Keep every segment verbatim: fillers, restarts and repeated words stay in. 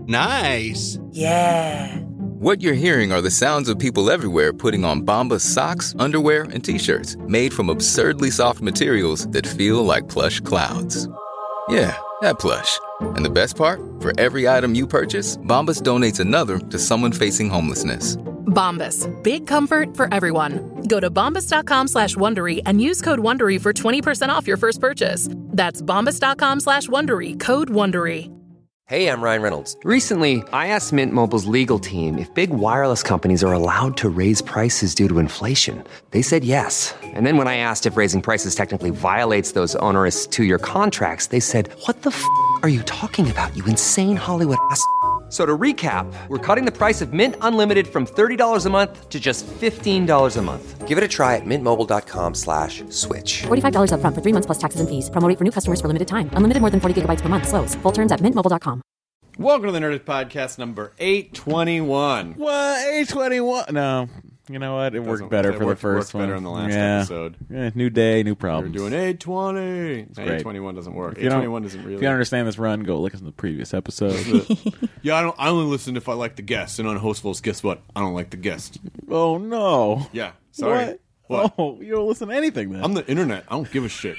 Nice. Yeah. What you're hearing are the sounds of people everywhere putting on Bombas socks, underwear, and T-shirts made from absurdly soft materials that feel like plush clouds. Yeah, that plush. And the best part? For every item you purchase, Bombas donates another to someone facing homelessness. Bombas. Big comfort for everyone. Go to bombas.com slash Wondery and use code Wondery for twenty percent off your first purchase. That's bombas.com slash Wondery. Code Wondery. Hey, I'm Ryan Reynolds. Recently, I asked Mint Mobile's legal team if big wireless companies are allowed to raise prices due to inflation. They said yes. And then when I asked if raising prices technically violates those onerous two-year contracts, they said, what the f*** are you talking about, you insane Hollywood ass f- So to recap, we're cutting the price of Mint Unlimited from thirty dollars a month to just fifteen dollars a month. Give it a try at mintmobile.com slash switch. forty-five dollars up front for three months plus taxes and fees. Promo rate for new customers for limited time. Unlimited more than forty gigabytes per month. Slows full terms at mint mobile dot com. Welcome to the Nerdist Podcast number eight twenty-one. What? eight twenty-one? No. You know what? It Doesn't- worked better it for worked- the first worked one. better in the last yeah. episode. Yeah, new day, new We're problems. doing eight twenty. great. eight twenty-one doesn't work. If you eight don't- twenty-one doesn't really. If you don't understand this run, go listen to the previous episode. Yeah, I don't. I only listen if I like the guest. And on Hostfuls, guess what? I don't like the guest. Oh, no. Yeah, sorry. What? What? Oh, you don't listen to anything then. I'm the internet. I don't give a shit.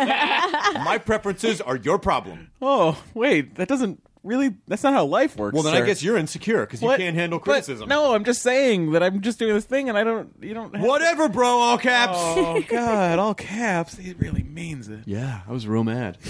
My preferences are your problem. Oh, wait. That doesn't really... That's not how life works, Well, then sir. I guess you're insecure because you What? can't handle But- criticism. no, I'm just saying that I'm just doing this thing and I don't... You don't have Whatever, bro. All caps. Oh, God. All caps. He really means it. Yeah, I was real mad.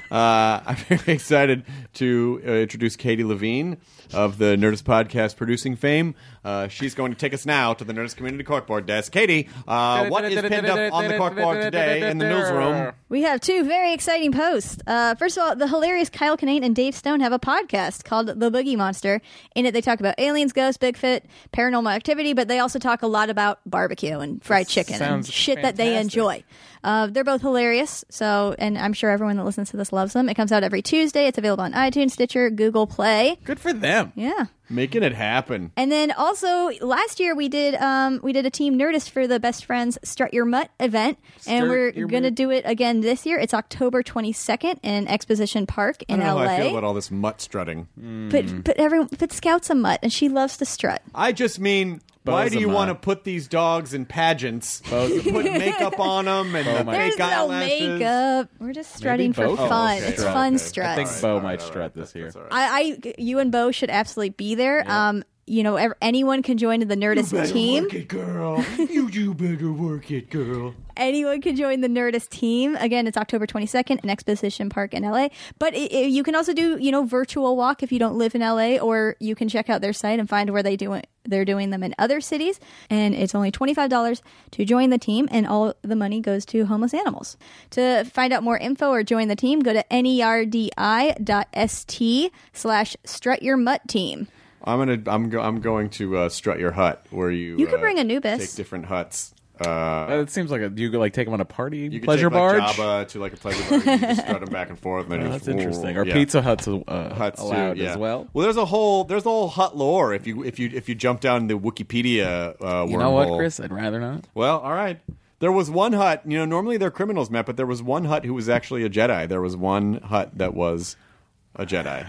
Uh, I'm very excited to uh, introduce Katie Levine of the Nerdist Podcast producing fame. Uh, she's going to take us now to the Nerdist Community Corkboard desk. Katie, uh, what is pinned up on the corkboard today in the newsroom? We have two very exciting posts. Uh, first of all, the hilarious Kyle Kinane and Dave Stone have a podcast called The Boogie Monster. In it, they talk about aliens, ghosts, Bigfoot, paranormal activity, but they also talk a lot about barbecue and fried chicken and sounds shit that they fantastic. enjoy. Uh, they're both hilarious, so and I'm sure everyone that listens to this loves them. It comes out every Tuesday. It's available on iTunes, Stitcher, Google Play. Good for them. Yeah. Making it happen. And then also last year we did um, we did a Team Nerdist for the Best Friends Strut Your Mutt event, and Strut we're Your gonna Mutt. do it again this year. It's October twenty-second in Exposition Park I in don't know L A. how I feel about all this mutt strutting. But but everyone but Scout's a mutt, and she loves to strut. I just mean, why Bo's do a you mutt. want to put these dogs in pageants? Bo's You put makeup on them and the might- There's fake no eyelashes. makeup. We're just strutting for Bo can fun. okay. It's Oh, fun okay. strut. I think All Bo right, might all right, strut all right. this year. That's all right. I, I you and Bo should absolutely be there. Um, you know, ev- anyone can join the Nerdist Better team. work it, girl. you you better work it, girl. Anyone can join the Nerdist team. Again, it's October twenty-second in Exposition Park in L A. But it, it- you can also do, you know, virtual walk if you don't live in L A, or you can check out their site and find where they do it. They're doing them in other cities, and it's only twenty-five dollars to join the team, and all the money goes to homeless animals. To find out more info or join the team, go to nerdi dot st slash strut your mutt team. I'm gonna. I'm. Go, I'm going to uh, strut your hut, where you. You could uh, bring Anubis. Take different huts. Uh, Uh, it seems like a, you could like take them on a party you could pleasure take, like, barge. Jabba to like a pleasure barge. You just strut them back and forth. And then Oh, just, that's interesting. Or yeah. Pizza Hut's uh, Huts too, allowed yeah. as well. Well, there's a whole there's a whole hut lore if you if you if you jump down the Wikipedia uh, You know what, wormhole. Chris? I'd rather not. Well, all right. There was one hut. You know, normally they're criminals, Matt, but there was one hut who was actually a Jedi. There was one hut that was a Jedi.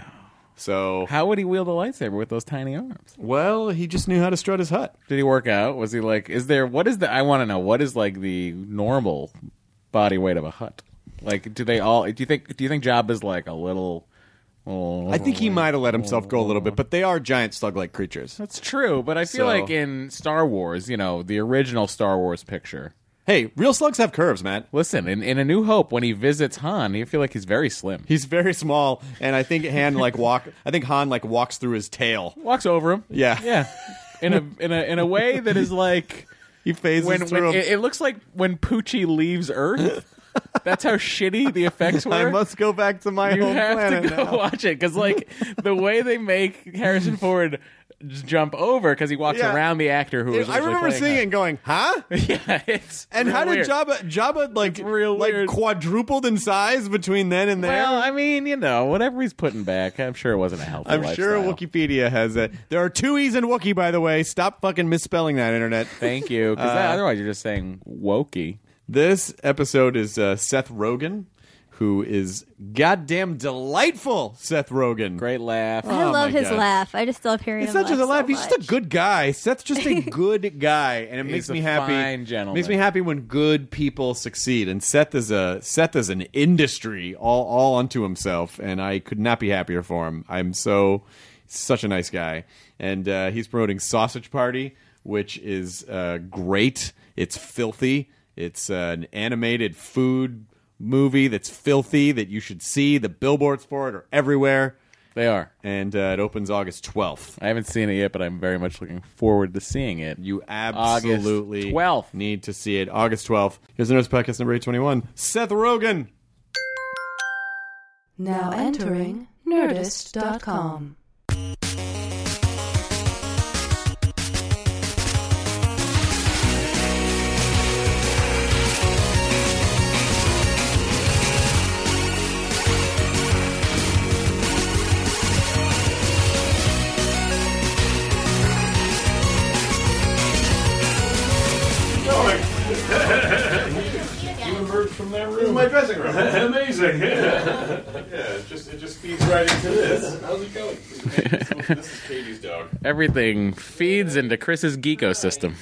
So, How would he wield a lightsaber with those tiny arms? well, he just knew how to strut his hut. Did he work out? Was he like? Is there? What is the? I want to know. What is like the normal body weight of a hut? Like, do they all? Do you think? Do you think Jabba's like a little? Oh, I think he might have let himself go a little bit, but they are giant slug-like creatures. That's true, but I feel So- like in Star Wars, you know, the original Star Wars picture. Hey, real slugs have curves, Matt. Listen, in, in A New Hope, when he visits Han, you feel like he's very slim. He's very small, and I think Han like walk. I think Han like walks through his tail. Walks over him. Yeah, Yeah, in a in a in a way that is like he phases when, through when him. it, it looks like when Poochie leaves Earth. That's how shitty the effects were. I must go back to my you home have planet to go now. watch it because, like, the way they make Harrison Ford just jump over because he walks Yeah. around the actor who was. I remember originally seeing it playing and going, "Huh?" that. Yeah, it's And real how did weird. Jabba Jabba like real like weird. quadrupled in size between then and there? Well, I mean, you know, whatever he's putting back, I'm sure it wasn't a healthy. I'm sure lifestyle. Wikipedia has it. There are two E's in Wookiee, by the way. Stop fucking misspelling that, internet. Thank you, because Uh, otherwise you're just saying wokey. This episode is uh, Seth Rogen, who is goddamn delightful, Seth Rogen. Great laugh. I Oh, love my his God. laugh. I just love hearing It's him not just a laugh laugh. so He's just a much. good guy. Seth's just a good guy, and it makes He's a me happy. fine gentleman. Makes me happy when good people succeed. And Seth is a Seth is an industry all all unto himself, and I could not be happier for him. I'm so such a nice guy, and uh, he's promoting Sausage Party, which is uh, great. It's filthy. It's uh, an animated food movie that's filthy that you should see. The billboards for it are everywhere. They are. And uh, it opens August twelfth. I haven't seen it yet, but I'm very much looking forward to seeing it. You absolutely August twelfth. need to see it. August twelfth. Here's the Nerds Podcast number eight twenty-one. Seth Rogen. Now entering Nerdist dot com. You emerged from that room. This is my dressing room. Amazing. Yeah, it just it just feeds right into this. How's it going? This is Katie's dog. Everything feeds into Chris's geekosystem.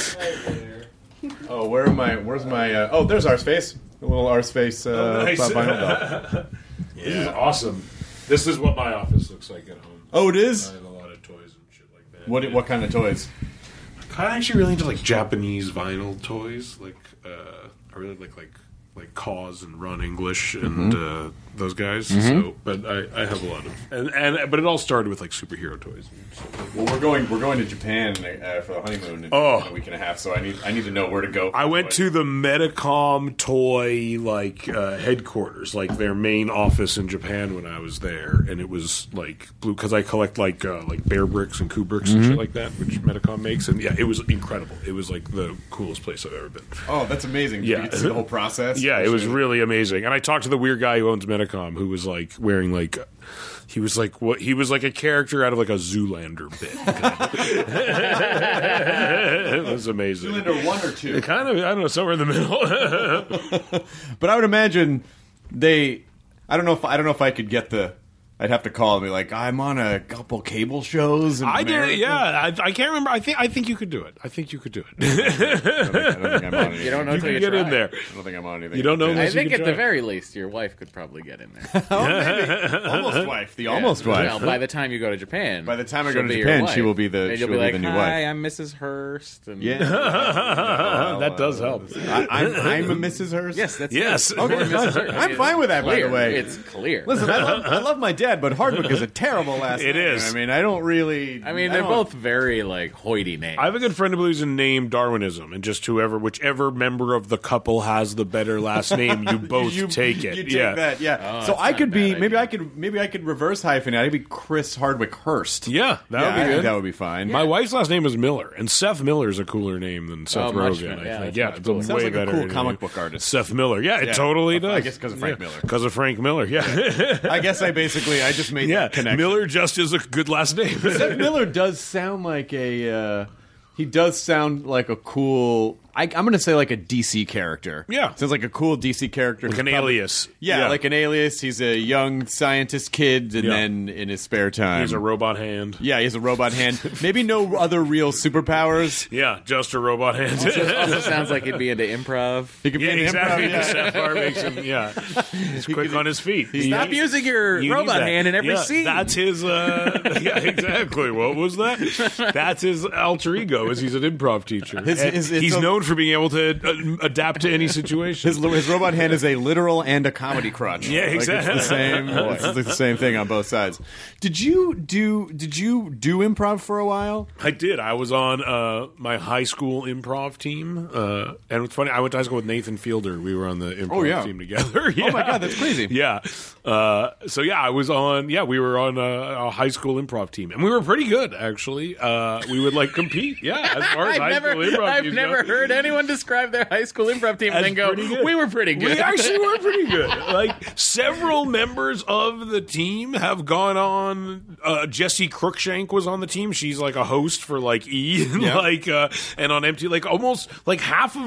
Oh, where am I? Where's my? Uh, oh, there's our space. A little our space. Uh, Oh, nice. vinyl dog. This is awesome. This is what my office looks like at home. Oh, it is. I have a lot of toys and shit like that. What what kind of toys? I'm actually really into like Japanese vinyl toys. Like uh, I really like like like Cause and Run English and Mm-hmm. uh, those guys. So, but I, I have a lot of and, and but it all started with like superhero toys. And stuff like that. Well, we're going we're going to Japan uh, for the honeymoon in, Oh. in a week and a half. So I need I need to know where to go. I went to the Medicom toy like uh, headquarters, like their main office in Japan when I was there, and it was like blue because I collect like uh, like Bear Bricks and Kubricks and shit like that, which Medicom makes, and yeah, it was incredible. It was like the coolest place I've ever been. Oh, that's amazing. Did Yeah. you get to see the whole process. Yeah, it was Which is- really amazing. And I talked to the weird guy who owns Medicom, who was like wearing like. He was like what he was like a character out of like a Zoolander bit. It was amazing. Zoolander one or two. Kind of, I don't know, somewhere in the middle. But I would imagine they. I don't know if I don't know if I could get the. I'd have to call and be like, I'm on a couple cable shows. In I did America. it, yeah. I, I can't remember. I think I think you could do it. I think you could do it. I don't think, I don't think I'm on anything. You don't know you until can you get try. in there. I don't think I'm on anything. You don't know I unless you think can at try. the very least, your wife could probably get in there. Oh, maybe. Almost wife. The almost wife. Well, by the time you go to Japan, By the time I she'll go to be your Japan, wife. she will be the- And she'll you'll be be like, the new "Hi, wife." I'm Missus Hurst." And Yeah. that does help. I, I'm, I'm a Missus Hurst. Yes, that's Yes. it. Okay, Or Missus Hurst. I'm fine with that, by Clear. the way. It's clear. Listen, I love, I love my dad, but Hardwick is a terrible last It name. is. I mean, I don't really. I mean, they're don't- both very like hoity names. I have a good friend who believes in name Darwinism, and just whoever, whichever member of the couple has the better last name, you both you, take it. You take yeah, that, yeah. Oh, so that's I not could a be bad maybe idea. I could maybe I could reverse hyphenate. I'd be Chris Hardwick Hurst. yeah, that yeah, would be I think good. that would be fine. My wife's last name is Miller, and Seth Miller is a cooler name than Seth Oh, much Rogen. better. I Yeah, think. that's Yeah, much it's cooler. a Sounds way like a better cool name. comic book artist. Seth Miller. Yeah, it Yeah. totally I does. guess 'cause of Frank Miller. Because of Frank Miller. Yeah, I guess I basically I just made yeah. that connection. Miller just is a good last name. Seth Miller does sound like a. Uh, he does sound like a cool. I, I'm going to say like a D C character. Yeah. sounds like a cool D C character. Like He's an probably- alias. Yeah, Yeah. like an alias. He's a young scientist kid, and Yeah. then in his spare time, He's a robot hand. yeah, he has a robot hand. Maybe no other real superpowers. Yeah, just a robot hand. also sounds like he'd be into improv. He could be Yeah, an exactly. improv, yeah. Seth Bar makes him. Yeah, he's quick could- on his feet. Stop You- using your you need robot that. hand in every Yeah, scene. That's his. Uh, yeah, exactly. What was that? That's his alter ego. Is he's an improv teacher. His- And his- it's he's a- known for being able to uh, adapt to any situation. His, his robot hand is a literal and a comedy crutch. Yeah, Like, exactly. it's the same. It's like the same thing on both sides. Did you do? Did you do improv for a while? I did. I was on uh, my high school improv team, uh, and it's funny. I went to high school with Nathan Fielder. We were on the improv Oh, yeah. team together. Yeah. Oh my God, that's crazy. Yeah. Uh, so yeah, I was on. Yeah, we were on a, a high school improv team, and we were pretty good actually. Uh, we would like compete. Yeah, as far as I've high never, school improv I've teams never go. heard anyone describe their high school improv team and As then go, pretty good. "We were pretty good." We actually were pretty good. Like several members of the team have gone on. Uh, Jessie Crookshank was on the team. She's like a host for like E, and Yeah. like uh, and on M T V. Like almost like half of the.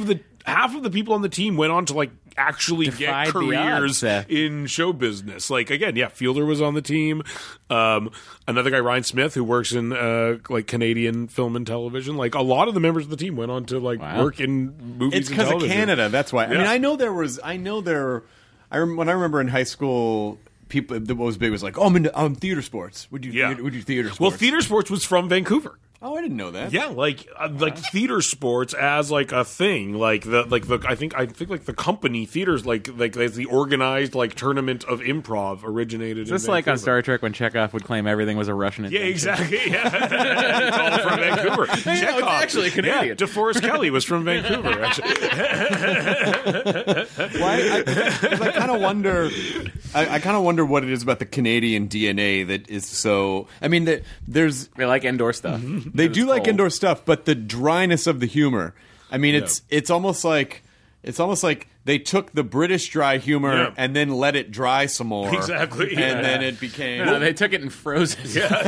half of the people on the team went on to like actually Defied get the careers odds, Seth. in show business. Like again, yeah, Fielder was on the team. Um, another guy, Ryan Smith, who works in uh, like Canadian film and television. Like a lot of the members of the team went on to like Wow. work in movies. It's and because of television. Canada. That's why. I Yeah. mean, I know there was. I know there. I rem- when I remember in high school, people. What was big was like, oh, I'm into um, theater sports. Would you? Yeah. Would you theater sports? Well, theater sports was from Vancouver. Oh, I didn't know that. Yeah, like uh, like theater sports as like a thing, like the like the I think I think like the company theaters like like the organized like tournament of improv originated. Is this in like on Vancouver. Star Trek when Chekhov would claim everything was a Russian Yeah, invention? exactly. Yeah, it's all from Vancouver. Chekhov. it's actually Canadian. Yeah, DeForest Kelly was from Vancouver. Actually. Why? I, 'cause I kind of wonder. I, I kind of wonder what it is about the Canadian D N A that is so. I mean, the, there's They like indoor stuff. they do like indoor stuff, but the dryness of the humor. I mean, it's it's almost like it's almost like they took the British dry humor Yeah. and then let it dry some more. Exactly. and Yeah. then it became. No, they took it and froze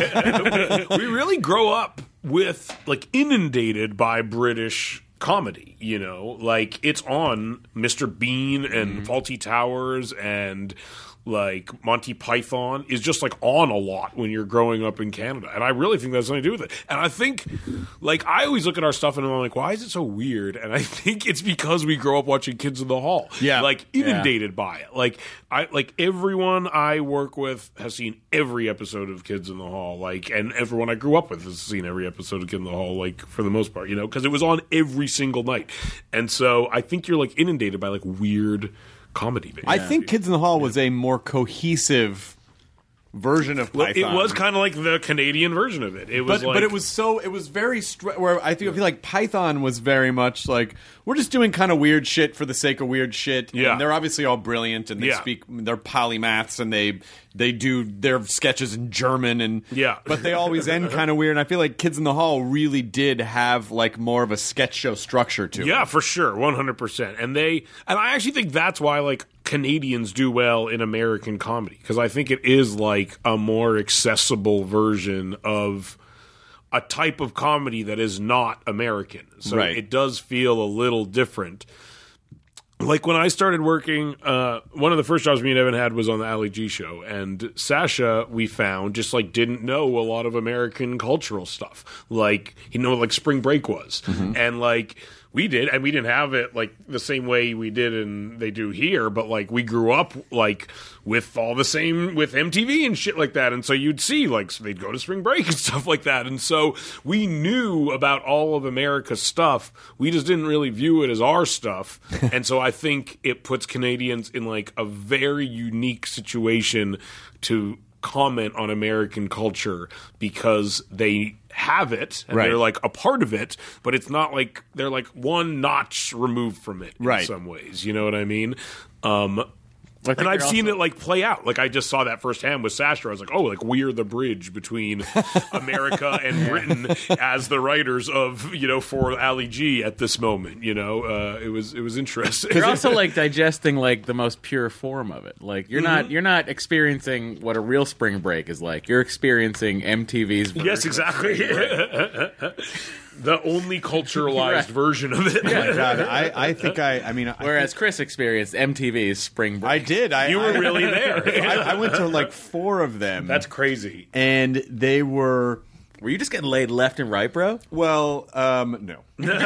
it. We really grow up with like inundated by British comedy, you know, like it's on Mister Bean and Fawlty Towers and like Monty Python is just like on a lot when you're growing up in Canada. And I really think that's something to do with it. And I think like I always look at our stuff and I'm like, why is it so weird? And I think it's because we grow up watching Kids in the Hall. Yeah. Like inundated by it. Like I like everyone I work with has seen every episode of Kids in the Hall. Like and everyone I grew up with has seen every episode of Kids in the Hall, like for the most part, you know, because it was on every single night. And so I think you're like inundated by like weird comedy. Basically. I think Kids in the Hall was a more cohesive version of Well, Python. it was kind of like the Canadian version of it. It was but like, but it was so it was very str- where I think I feel like Python was very much like we're just doing kind of weird shit for the sake of weird shit. Yeah. And they're obviously all brilliant and they Yeah. speak they're polymaths and they they do their sketches in German and Yeah. but they always end kind of weird. And I feel like Kids in the Hall really did have like more of a sketch show structure to it. Yeah, for sure, one hundred percent. And they, and I actually think that's why like Canadians do well in American comedy because I think it is like a more accessible version of a type of comedy that is not American. So Right. it does feel a little different. Like when I started working, uh, one of the first jobs me and Evan had was on the Ali G show, and Sasha, we found, just like didn't know a lot of American cultural stuff. Like he knew what like Spring Break was, and like we did, and we didn't have it like the same way we did and they do here. But like we grew up like with all the same with M T V and shit like that, and so you'd see like so they'd go to Spring Break and stuff like that, and so we knew about all of America's stuff. We just didn't really view it as our stuff, and so I think it puts Canadians in like a very unique situation to comment on American culture because they have it and Right. they're like a part of it, but it's not like they're like one notch removed from it in Right. some ways. You know what I mean? Um, I think and I've you're seen also- it like play out. Like I just saw that firsthand with Sasha. I was like, oh, like we're the bridge between America and Britain as the writers of you know for Ali G at this moment. You know, uh, it was it was interesting. You're also like digesting like the most pure form of it. Like you're not you're not experiencing what a real spring break is like. You're experiencing M T V's version. yes, exactly. The only culturalized Right. version of it. Oh my God, I, I think I I mean I, Whereas Chris experienced M T V's spring break. I did. I, You were I- really there. I, I went to like four of them. That's crazy. and they were Were you just getting laid left and right, bro? well, um, no.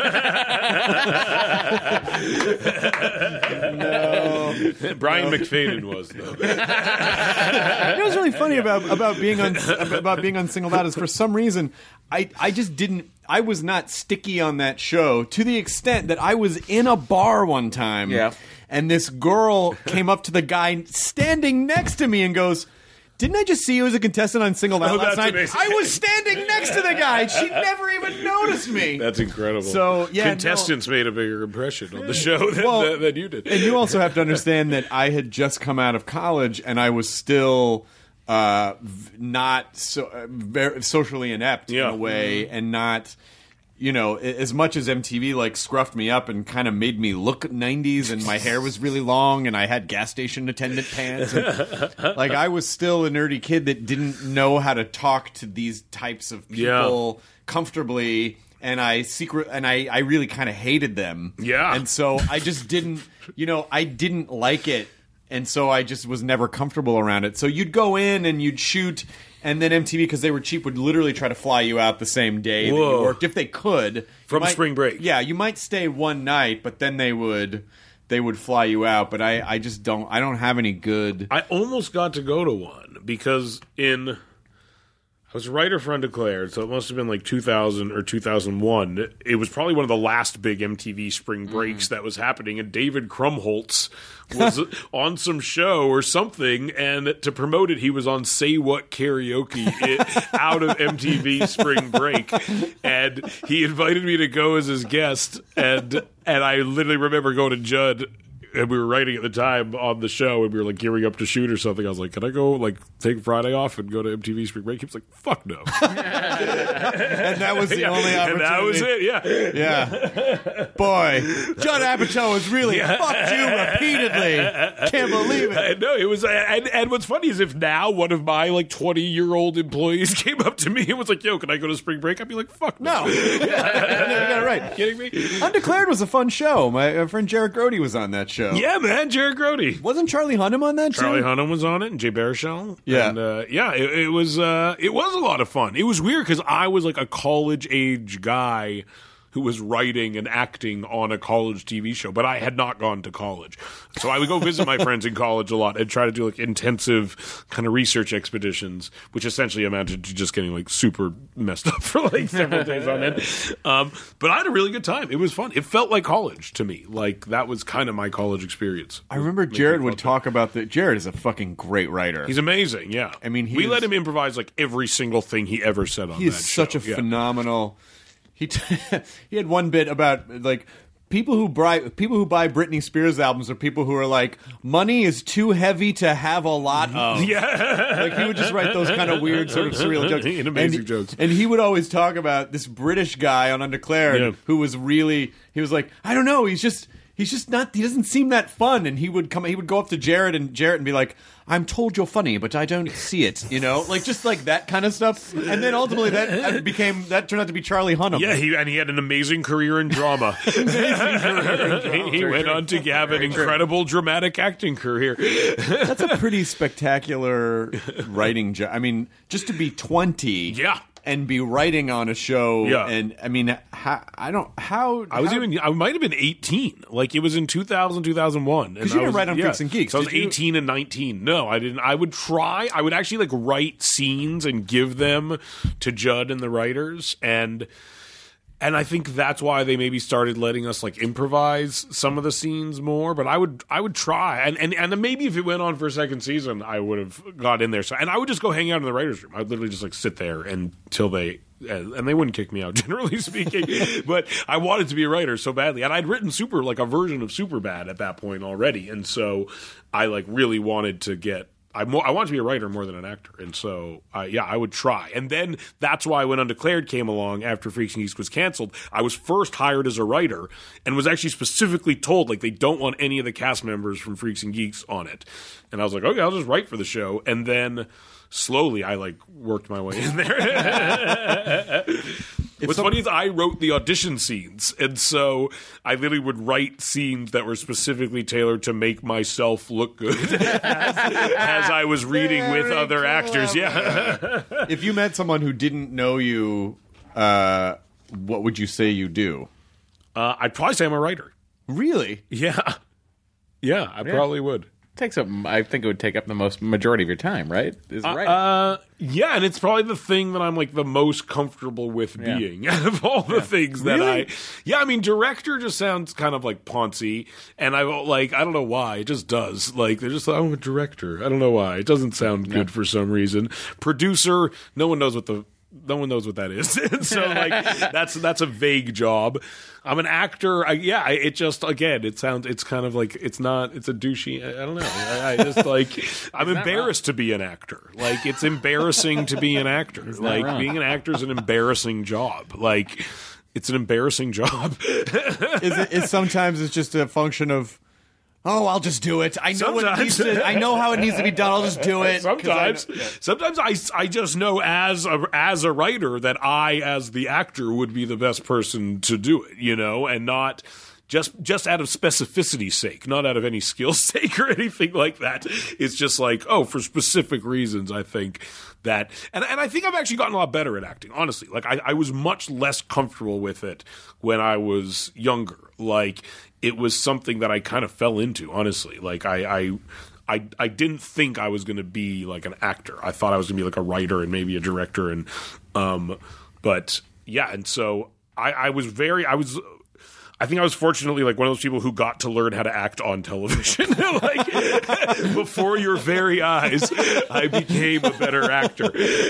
Brian McFadden was though. You know what's really funny about about being on about being on Singled Out is for some reason I I just didn't I was not sticky on that show to the extent that I was in a bar one time Yeah. and this girl came up to the guy standing next to me and goes, "Didn't I just see you as a contestant on Singled Out Oh, last that's night?" amazing. I was standing next to the guy and she never even noticed me. That's incredible. So, yeah, contestants made a bigger impression on the show than, Well, than, than you did. And you also have to understand that I had just come out of college and I was still uh, v- not so, uh, very socially inept Yeah. in a way, and not, you know, a- as much as M T V like scruffed me up and kind of made me look nineties, and my hair was really long, and I had gas station attendant pants, and, like I was still a nerdy kid that didn't know how to talk to these types of people Yeah. comfortably. and I secret and I, I really kind of hated them. Yeah. And so I just didn't, you know, I didn't like it, and so I just was never comfortable around it. So you'd go in and you'd shoot, and then M T V, because they were cheap, would literally try to fly you out the same day that Whoa. you worked if they could. You From might- spring break. Yeah, you might stay one night, but then they would they would fly you out. But I, I just don't I don't have any good. I almost got to go to one because in I was a writer for Undeclared, so it must have been like two thousand or two thousand one. It was probably one of the last big M T V spring breaks that was happening, and David Krumholtz was on some show or something, and to promote it, he was on Say What Karaoke it, out of M T V spring break, and he invited me to go as his guest, and and I literally remember going to Judd. And we were writing at the time on the show, and we were like gearing up to shoot or something. I was like, "Can I go like take Friday off and go to M T V Spring Break?" He was like, "Fuck no." And that was the Yeah, only opportunity. and that was it. Yeah, Yeah. Boy, Judd Apatow has really fucked you repeatedly. Can't believe it. Uh, no, it was. Uh, and, and what's funny is if now one of my like twenty year old employees came up to me and was like, "Yo, can I go to Spring Break?" I'd be like, "Fuck no." No. You got it right. Kidding me? Undeclared was a fun show. My uh, friend Jared Grody was on that show. Yeah, man, Jared Grody. Wasn't Charlie Hunnam on that Charlie show? Hunnam was on it, and Jay Baruchel. Yeah. and, uh, yeah. It, it was uh, it was a lot of fun. It was weird because I was like a college age guy who was writing and acting on a college T V show, but I had not gone to college. So I would go visit my friends in college a lot and try to do like intensive kind of research expeditions, which essentially amounted to just getting like super messed up for like several days on end. Um, but I had a really good time. It was fun. It felt like college to me. Like that was kind of my college experience. I remember Making Jared fun would of it. talk about the. Jared is a fucking great writer. He's amazing, yeah. I mean, he we is- let him improvise like every single thing he ever said on He that is such show. a Yeah. phenomenal. He t- he had one bit about like people who buy people who buy Britney Spears albums are people who are like, money is too heavy to have a lot of. Yeah. Like he would just write those kind of weird sort of surreal jokes And amazing and, jokes. And he would always talk about this British guy on Undeclared Yeah. who was really he was like, I don't know, he's just he's just not he doesn't seem that fun. And he would come he would go up to Jared and Jared and be like, I'm told you're funny, but I don't see it, you know? Like just like that kind of stuff. And then ultimately that, that became that turned out to be Charlie Hunnam. Yeah, he, and he had an amazing career in drama. he he went on to have an incredible dramatic acting career. That's a pretty spectacular writing job. I mean, just to be twenty, Yeah. and be writing on a show, Yeah. and I mean, how, I don't how I was how- even I might have been eighteen. Like it was in two thousand, two thousand one. And you I didn't was, write on yeah. Freaks and Geeks, So I was did you? eighteen and nineteen. No, I didn't. I would try. I would actually like write scenes and give them to Judd and the writers, and and I think that's why they maybe started letting us like improvise some of the scenes more. But I would I would try, and and and maybe if it went on for a second season, I would have got in there. So and I would just go hang out in the writers' room. I would literally just like sit there until they. And they wouldn't kick me out, generally speaking. But I wanted to be a writer so badly, and I'd written super like a version of Superbad at that point already, and so I like really wanted to get. I more I wanted to be a writer more than an actor, and so uh, yeah, I would try. And then that's why when Undeclared came along after Freaks and Geeks was canceled, I was first hired as a writer, and was actually specifically told like they don't want any of the cast members from Freaks and Geeks on it. And I was like, okay, I'll just write for the show, and then. Slowly, I like worked my way in there. What's funny is I wrote the audition scenes, and so I literally would write scenes that were specifically tailored to make myself look good as, as I was reading with Very other actors. Yeah, If you met someone who didn't know you, uh, what would you say you do? uh, I'd probably say I'm a writer. Really? Yeah, yeah, I probably would. Takes up. I think it would take up the most majority of your time, right? Is right. Uh, yeah, and it's probably the thing that I'm like the most comfortable with Yeah. being out of all the things that Really? I. Yeah, I mean, director just sounds kind of like poncy, and I like I don't know why it just does. Like they're just like, I'm a director. I don't know why it doesn't sound good for some reason. Producer, no one knows what the. No one knows what that is, and so like that's that's a vague job. I'm an actor. I, yeah, I, it just again, it sounds. It's kind of like it's not. It's a douchey. I, I don't know. I, I just like I'm embarrassed to be an actor. Like it's embarrassing to be an actor. Like wrong. being an actor is an embarrassing job. Like it's an embarrassing job. Is it? Is sometimes it's just a function of oh, I'll just do it. I know what it needs Sometimes. to. I know how it needs to be done. I'll just do it. 'Cause I Sometimes, know- yeah. sometimes I, I just know as a, as a writer that I, as the actor, would be the best person to do it, you know, and not just just out of specificity's sake, not out of any skill sake or anything like that. It's just like, oh, for specific reasons, I think that, and, and I think I've actually gotten a lot better at acting, honestly. Like, I, I was much less comfortable with it when I was younger. Like, it was something that I kind of fell into, honestly. Like, I, I, I, I didn't think I was going to be like an actor. I thought I was going to be like a writer and maybe a director. And, um, but yeah. And so I, I was very, I was, I think I was fortunately like one of those people who got to learn how to act on television. Like, before your very eyes, I became a better actor.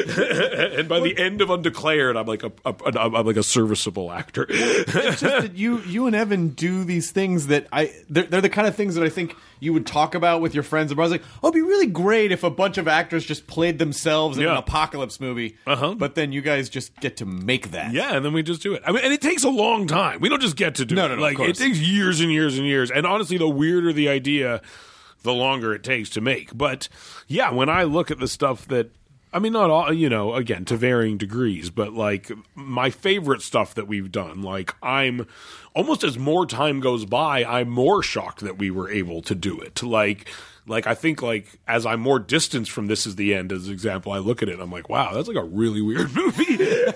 And by the end of Undeclared, I'm like a, a, a I'm like a serviceable actor. It's just that you you and Evan do these things that I they're, they're the kind of things that I think you would talk about with your friends. And I was like, oh, it'd be really great if a bunch of actors just played themselves in Yeah. an apocalypse movie. Uh-huh. But then you guys just get to make that. Yeah, and then we just do it. I mean, and it takes a long time. We don't just get to do No, it. no, no, like of course. it takes years and years and years. And honestly, the weirder the idea, the longer it takes to make. But yeah, when I look at the stuff that, I mean, not all, you know, again, to varying degrees, but like my favorite stuff that we've done, like I'm almost as more time goes by, I'm more shocked that we were able to do it. Like, like I think like as I'm more distanced from This Is the End, as an example, I look at it and I'm like, wow, that's like a really weird movie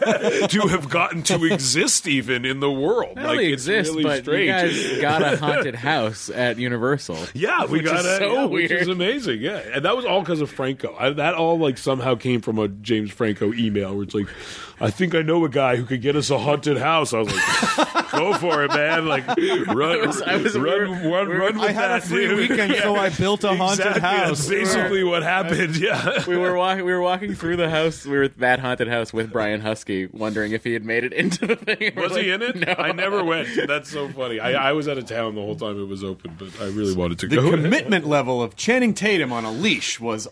to have gotten to exist even in the world. Not like only it's exists, really but strange. you guys got a haunted house at Universal. Yeah, we which got is it. so yeah, weird. Which is amazing. Yeah, and that was all because of Franco. I, that all like somehow came from a James Franco email where it's like, I think I know a guy who could get us a haunted house. I was like, go for it, man! Like, run, I was- I was- run, we were- run, we were- run with I had that, a free dude. weekend, so I built a haunted exactly. house. That's basically what happened. Yeah, we were walking. We were walking through the house. We were at that haunted house with Brian Husky, wondering if he had made it into the thing. And we're was he like, in it? No. I never went. That's so funny. I, I was out of town the whole time it was open, but I really wanted to The go. commitment level of Channing Tatum on a leash was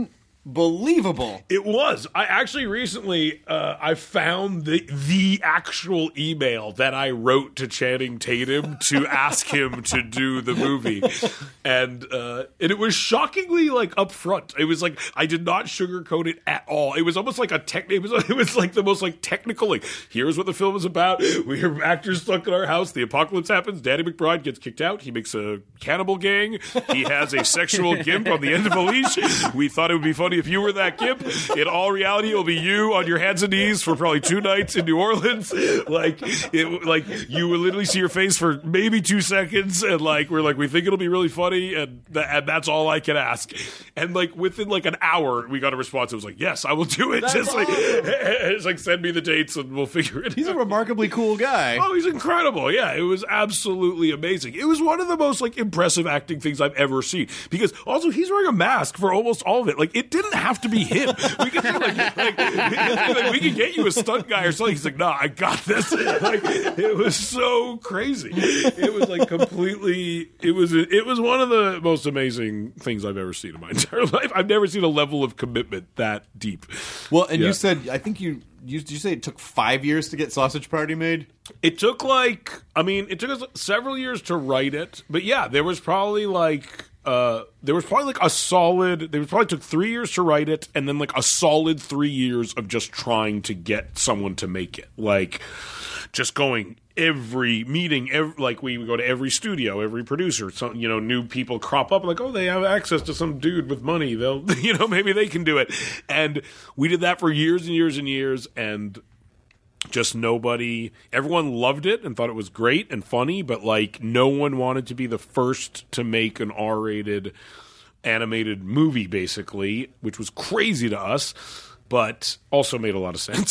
unbelievable. It was. I actually recently uh, I found the the actual email that I wrote to Channing Tatum to ask him to do the movie, and uh, and it was shockingly like upfront. It was like I did not sugarcoat it at all. It was almost like a tech. It was it was like the most like technical. Like, here's what the film is about. We are actors stuck in our house. The apocalypse happens. Danny McBride gets kicked out. He makes a cannibal gang. He has a sexual gimp on the end of a leash. We thought it would be funny if you were that gimp. In all reality, it'll be you on your hands and knees for probably two nights in New Orleans. Like, it, like you will literally see your face for maybe two seconds, and like we're like we think it'll be really funny, and th- and that's all I can ask. And like within like an hour, we got a response. It was like, yes, I will do it. That's Just like awesome. it's like send me the dates and we'll figure it. He's out. a remarkably cool guy. Oh, he's incredible. Yeah, it was absolutely amazing. It was one of the most like impressive acting things I've ever seen. Because also he's wearing a mask for almost all of it. Like, it didn't have to be him. We could like, like, like we could get you a stunt guy or something. He's like, nah, I got this. Like, it was so crazy. It was like completely. It was it was one of the most amazing things I've ever seen in my entire life. I've never seen a level of commitment that deep. Well, and Yeah. you said, I think you, you did you say it took five years to get Sausage Party made? It took like, I mean, it took us several years to write it, but yeah, there was probably like, uh, there was probably like a solid, there was probably took three years to write it, and then like a solid three years of just trying to get someone to make it. Like, just going every meeting, every, like we would go to every studio, every producer, some, you know, new people crop up, like, oh, they have access to some dude with money. They'll, you know, maybe they can do it. And we did that for years and years and years, and just nobody, everyone loved it and thought it was great and funny, but like no one wanted to be the first to make an R-rated animated movie, basically, which was crazy to us, but also made a lot of sense.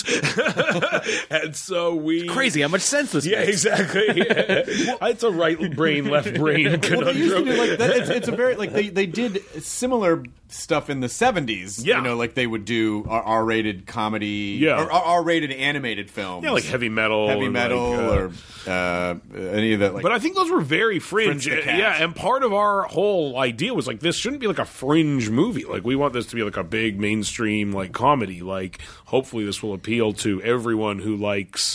And so we Crazy how much sense this yeah, makes. exactly. It's a right brain, left brain conundrum. Well, they used to do like that. It's, it's a very like they, they did similar stuff in the seventies. Yeah. You know, like they would do R- R-rated comedy, Yeah. or R- R-rated animated films. Yeah, like heavy metal, heavy and metal, like, uh, or uh, any of that. Like, But I think those were very fringe. Fringe the Cat. Yeah, and part of our whole idea was like, this shouldn't be like a fringe movie. Like, we want this to be like a big mainstream like comedy. Like, hopefully this will appeal to everyone who likes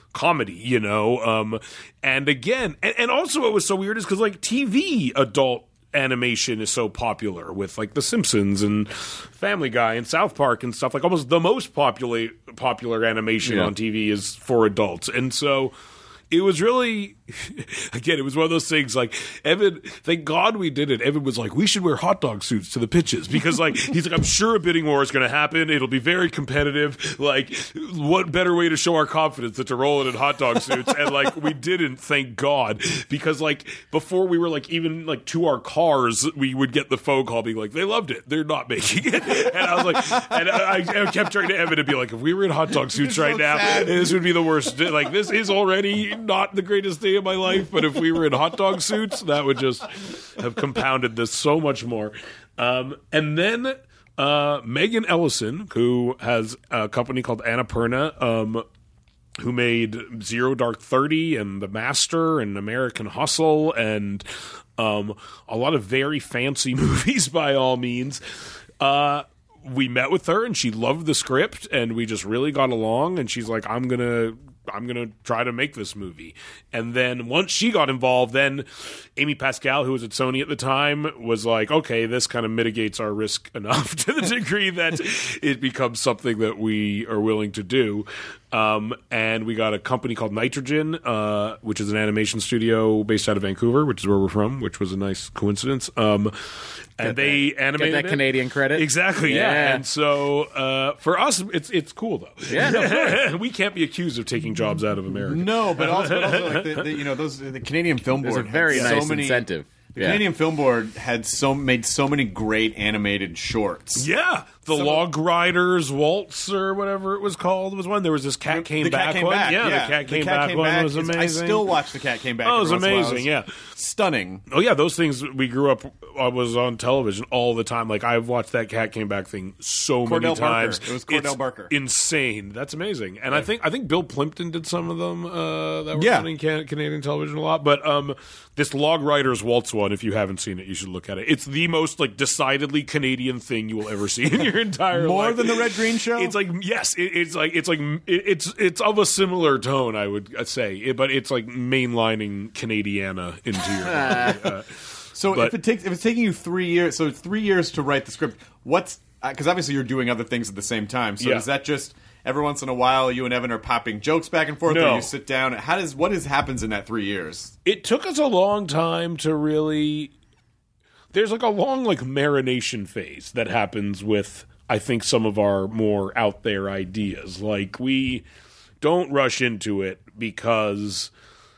comedy, you know. Um, and again, and, and also what was so weird is because like T V adult animation is so popular with like The Simpsons and Family Guy and South Park and stuff. Like almost the most popular popular animation Yeah. on T V is for adults, and so. It was really, again, it was one of those things like, Evan, thank God we did it. Evan was like, we should wear hot dog suits to the pitches because, like, he's like, I'm sure a bidding war is going to happen. It'll be very competitive. Like, what better way to show our confidence than to roll it in hot dog suits? And, like, we didn't, thank God, because, like, before we were, like, even, like, to our cars, we would get the phone call being like, they loved it. They're not making it. And I was like, and I, I kept trying to Evan to be like, if we were in hot dog suits right now, sad. this would be the worst. Like, this is already not the greatest day of my life, but if we were in hot dog suits, that would just have compounded this so much more. Um, and then uh, Megan Ellison, who has a company called Annapurna, um, who made Zero Dark Thirty and The Master and American Hustle and um, a lot of very fancy movies by all means. Uh, we met with her and she loved the script and we just really got along, and she's like, I'm going to I'm going to try to make this movie. And then once she got involved, then Amy Pascal, who was at Sony at the time, was like, okay, this kind of mitigates our risk enough to the degree that it becomes something that we are willing to do. Um, and we got a company called Nitrogen, uh, which is an animation studio based out of Vancouver, which is where we're from, which was a nice coincidence. Um, and they animated Get that it. Canadian credit. Exactly, yeah. Yeah. And so uh, for us, it's it's cool though. Yeah, no, we can't be accused of taking jobs out of America. No, but also, but also like the, the, you know, those the Canadian Film Board There's a very had nice so many, incentive. The Yeah. Canadian Film Board had so made so many great animated shorts. Yeah, the Some- Log Riders Waltz or whatever it was called was one. There was this Cat Came the Back Cat Came one. Back. Yeah, Yeah, the Cat Came Back one was is- amazing. I still watch the Cat Came Back. Oh, it was every once in a while. amazing. Yeah. Stunning. Oh yeah, those things we grew up. I was on television all the time. Like I've watched that Cat Came Back thing so Cordell many Barker. times. It was Cordell It's Barker. Insane. That's amazing. And I think I think Bill Plimpton did some of them uh, that were Yeah. on in Can- Canadian television a lot. But um, this Log Riders Waltz one, if you haven't seen it, you should look at it. It's the most like decidedly Canadian thing you will ever see in your entire More life. than the Red Green Show? It's like yes, it, it's like it's like it, it's it's of a similar tone, I would say, it, but it's like mainlining Canadiana into your. uh, So But- if it takes if it's taking you three years, so it's three years to write the script. What's because obviously you're doing other things at the same time. So Yeah. is that just every once in a while you and Evan are popping jokes back and forth, No. or you sit down? How does what is happens in that three years? It took us a long time to really. There's like a long like marination phase that happens with I think some of our more out there ideas. Like we don't rush into it because.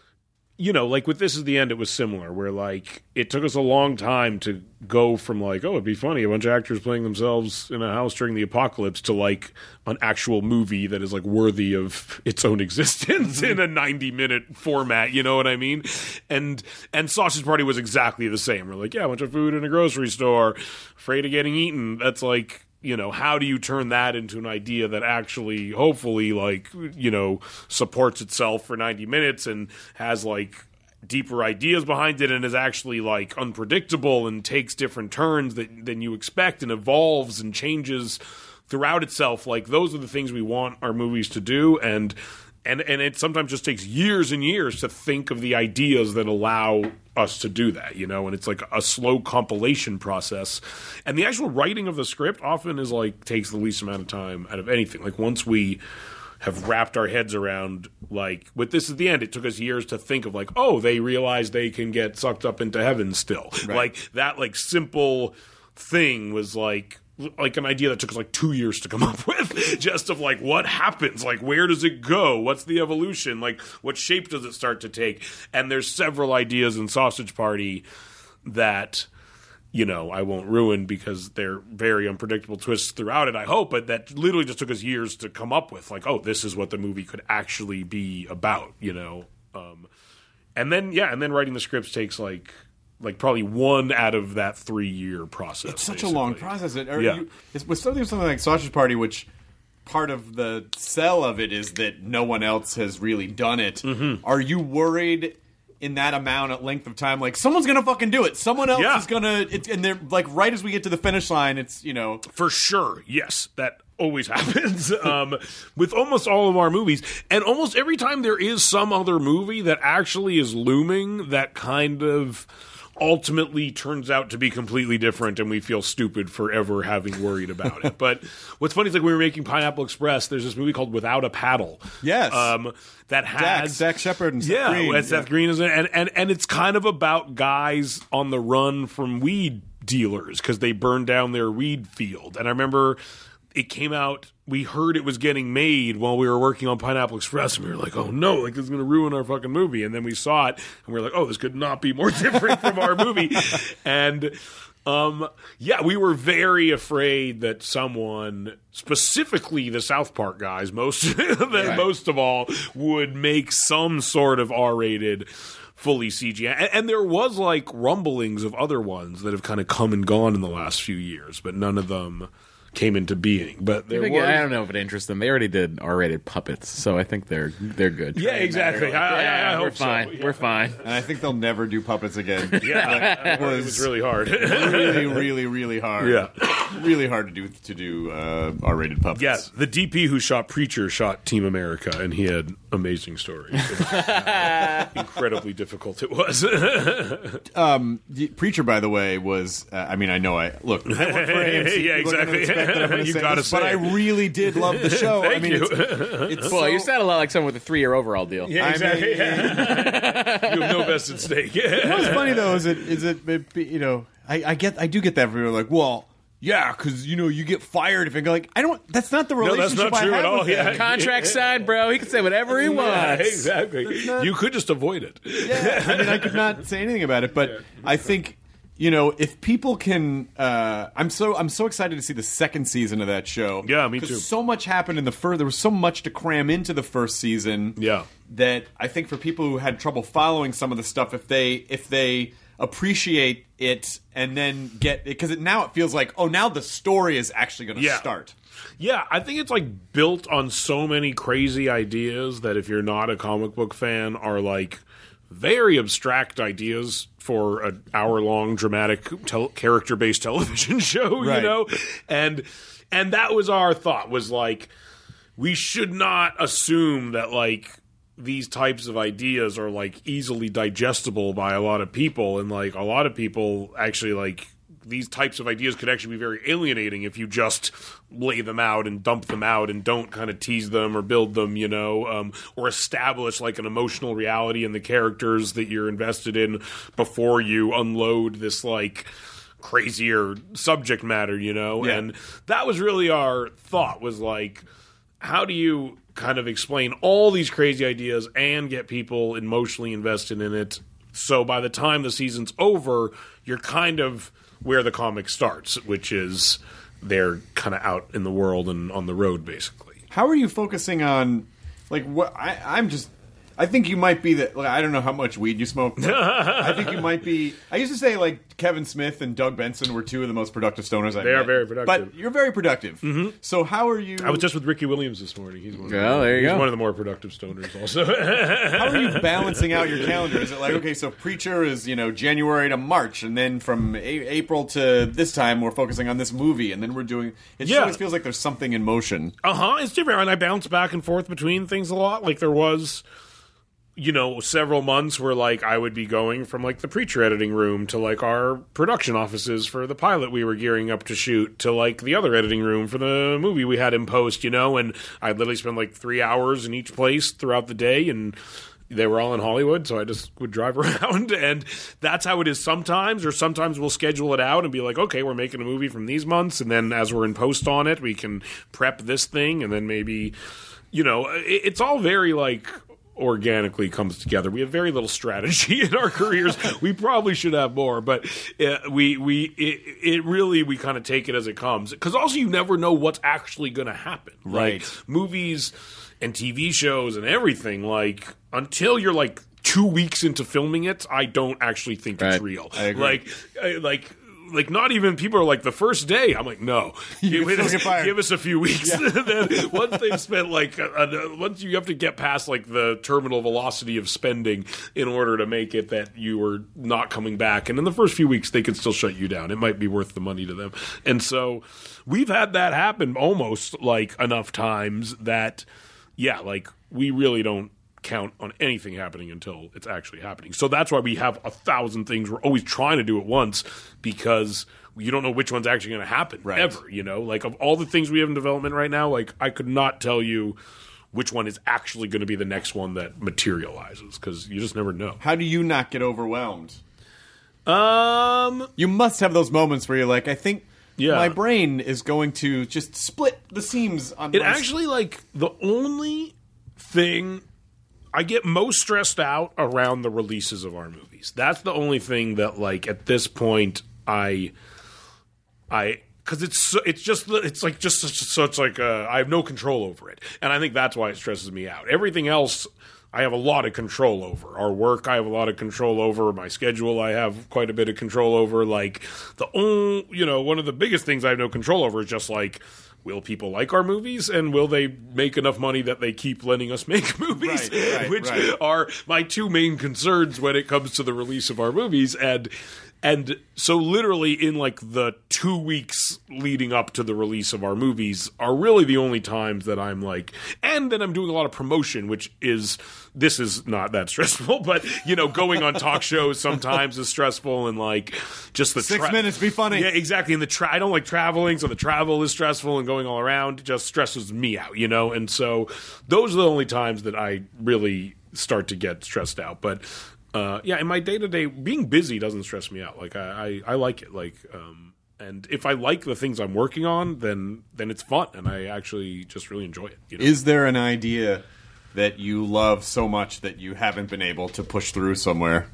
You know, like with This Is the End, it was similar, where like it took us a long time to go from like, oh, it'd be funny, a bunch of actors playing themselves in a house during the apocalypse, to like an actual movie that is like worthy of its own existence in a ninety minute format. You know what I mean? And and Sausage Party was exactly the same. We're like, yeah, a bunch of food in a grocery store, afraid of getting eaten. That's like. You know, how do you turn that into an idea that actually, hopefully, like, you know, supports itself for ninety minutes and has, like, deeper ideas behind it and is actually, like, unpredictable and takes different turns that, than you expect and evolves and changes throughout itself? Like, those are the things we want our movies to do. And and and it sometimes just takes years and years to think of the ideas that allow us to do that, you know, and it's like a slow compilation process. And the actual writing of the script often is like takes the least amount of time out of anything. Like once we have wrapped our heads around, like with This Is the End, it took us years to think of like, oh, they realize they can get sucked up into heaven still. Right. Like that like simple thing was like like an idea that took us like two years to come up with, just of like what happens, like where does it go, what's the evolution, like what shape does it start to take. And there's several ideas in Sausage Party that, you know, I won't ruin because they're very unpredictable twists throughout it, I hope, but that literally just took us years to come up with, like, oh, this is what the movie could actually be about, you know. Um, and then yeah, and then writing the scripts takes like like probably one out of that three year process. It's such basically. a long process. It, Yeah. you, it's, with something something like Sausage Party, which part of the sell of it is that no one else has really done it. Mm-hmm. Are you worried in that amount of length of time, like someone's gonna fucking do it, someone else Yeah. is gonna, it's, and they're like right as we get to the finish line, it's, you know, For sure, yes. That always happens um, with almost all of our movies. And almost every time there is some other movie that actually is looming that kind of ultimately turns out to be completely different, and we feel stupid for ever having worried about it. But what's funny is like when we were making Pineapple Express, there's this movie called Without a Paddle. Yes. Um, that has Dax, Zach Shepard and Seth yeah, Green. and Seth Yeah. Green is in it. And, and, and it's kind of about guys on the run from weed dealers because they burned down their weed field. And I remember it came out, we heard it was getting made while we were working on Pineapple Express, and we were like, oh no, like this is going to ruin our fucking movie. And then we saw it, and we were like, oh, this could not be more different from our movie. And um, yeah, we were very afraid that someone, specifically the South Park guys, most, Right. most of all, would make some sort of R-rated fully C G I. And, and there was like rumblings of other ones that have kind of come and gone in the last few years, but none of them came into being. But there I, think, was, I don't know if it interests them. They already did R-rated puppets, so I think they're they're good. Yeah, exactly. I, I, yeah, I we're hope so. fine. Yeah. We're fine. And I think they'll never do puppets again. Yeah, it was, was really hard. really, really, really hard. Yeah. Really hard to do to do uh, R-rated puppets. Yeah, the D P who shot Preacher shot Team America, and he had amazing stories. How incredibly difficult it was. Um, the Preacher, by the way, was. Uh, I mean, I know I look. I work for A M C. Yeah, People are gonna exactly. expect that I'm gonna You say gotta this, but say I it. really did love the show. I Thank mean, you. it's, it's Well, so, you sound a lot like someone with a three-year overall deal. Yeah, I exactly. mean- you have no vested stake. What's funny though is it is it, it you know I, I get I do get that from people like well. Yeah, because you know you get fired if you go like I don't. That's not the No, relationship that's not I true have at all. with Yeah. them. Contract signed, bro. He can say whatever he Yeah, wants. exactly. You could just avoid it. Yeah, I mean, I could not say anything about it, but I think you know if people can. Uh, I'm so I'm so excited to see the second season of that show. Yeah, me 'Cause too. So much happened in the first. There was so much to cram into the first season. Yeah. that I think for people who had trouble following some of the stuff, if they if they appreciate it and then get because it, now it feels like oh now the story is actually going to Yeah. start. Yeah, I think it's like built on so many crazy ideas that if you're not a comic book fan are like very abstract ideas for an hour-long dramatic tel- character-based television show, Right. you know? And and that was our thought was like we should not assume that like these types of ideas are like easily digestible by a lot of people, and like a lot of people actually like these types of ideas could actually be very alienating if you just lay them out and dump them out and don't kind of tease them or build them, you know, um, or establish like an emotional reality in the characters that you're invested in before you unload this like crazier subject matter, you know? Yeah. And that was really our thought was like, how do you kind of explain all these crazy ideas and get people emotionally invested in it so by the time the season's over, you're kind of where the comic starts, which is they're kind of out in the world and on the road, basically. How are you focusing on like what I, I'm just I think you might be the like, I don't know how much weed you smoke. But I think you might be. I used to say like Kevin Smith and Doug Benson were two of the most productive stoners I They are met. very productive. But you're very productive. Mm-hmm. So how are you? I was just with Ricky Williams this morning. He's one of, Oh, the, there you he's go. one of the more productive stoners also. How are you balancing out your calendar? Is it like okay, so Preacher is you know January to March, and then from a- April to this time we're focusing on this movie, and then we're doing. It just Yeah. always feels like there's something in motion. Uh-huh, it's different. And I bounce back and forth between things a lot. Like there was, you know, several months where like I would be going from like the Preacher editing room to like our production offices for the pilot we were gearing up to shoot to like the other editing room for the movie we had in post, you know, and I'd literally spend like three hours in each place throughout the day, and they were all in Hollywood, so I just would drive around, and that's how it is sometimes, or sometimes we'll schedule it out and be like, okay, we're making a movie from these months, and then as we're in post on it, we can prep this thing, and then maybe, you know, it, it's all very, like, organically comes together. We have very little strategy in our careers. We probably should have more, but uh, we we it, it really we kind of take it as it comes, because also you never know what's actually going to happen. Right. Like, movies and T V shows and everything, like, until you're like two weeks into filming it, I don't actually think Right. it's real. I agree. Like, uh, like like not even people are like the first day. I'm like, no, give, can still us, get fired. give us a few weeks. then once they've spent like a, a, once you have to get past like the terminal velocity of spending in order to make it that you are not coming back. And in the first few weeks, they can still shut you down. It might be worth the money to them. And so we've had that happen almost like enough times that, yeah, like we really don't count on anything happening until it's actually happening. So that's why we have a thousand things we're always trying to do at once, because you don't know which one's actually going to happen right. ever, you know? Like of all the things we have in development right now, like I could not tell you which one is actually going to be the next one that materializes, because you just never know. How do you not get overwhelmed? Um, You must have those moments where you're like, I think Yeah. my brain is going to just split the seams on it my actually, like, the only thing I get most stressed out around the releases of our movies. That's the only thing that, like, at this point, I, I, because it's so, it's just it's like just such, such like uh, I have no control over it, and I think that's why it stresses me out. Everything else, I have a lot of control over. Our work, I have a lot of control over. My schedule, I have quite a bit of control over. Like the only, you know, one of the biggest things I have no control over is just like, will people like our movies, and will they make enough money that they keep letting us make movies? Right, right, Which right. are my two main concerns when it comes to the release of our movies. And and so literally in like the two weeks leading up to the release of our movies are really the only times that I'm like, and then I'm doing a lot of promotion, which is, this is not that stressful, but you know, going on talk shows sometimes is stressful, and like just the Six minutes, be funny. Yeah, exactly. And the tra- I don't like traveling, so the travel is stressful, and going all around just stresses me out, you know? And so those are the only times that I really start to get stressed out. But uh, yeah, in my day-to-day, being busy doesn't stress me out. Like I, I, I like it. Like, um, and if I like the things I'm working on, then then it's fun, and I actually just really enjoy it. You know? Is there an idea that you love so much that you haven't been able to push through somewhere?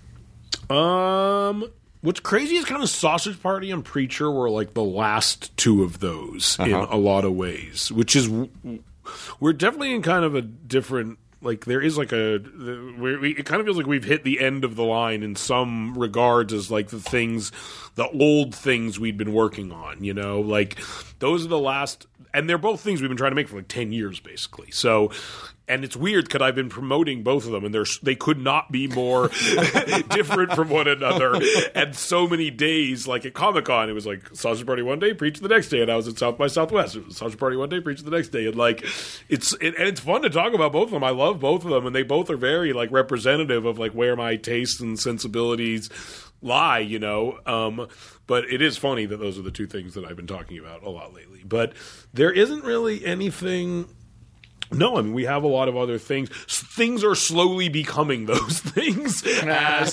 Um, what's crazy is kind of Sausage Party and Preacher were like the last two of those in Uh-huh. a lot of ways, which is we're definitely in kind of a different. Like there is like a, we, we, it kind of feels like we've hit the end of the line in some regards as like the things, the old things we'd been working on, you know, like those are the last, and they're both things we've been trying to make for like ten years basically. So, and it's weird because I've been promoting both of them, and they're, they could not be more different from one another. And so many days, like at Comic-Con, it was like Sausage Party one day, Preach the next day, and I was at South by Southwest. It was Sausage Party one day, Preach the next day, and like it's it, and it's fun to talk about both of them. I love both of them, and they both are very like representative of like where my tastes and sensibilities lie, you know. Um, but it is funny that those are the two things that I've been talking about a lot lately. But there isn't really anything. No, I mean, we have a lot of other things. S- Things are slowly becoming those things as,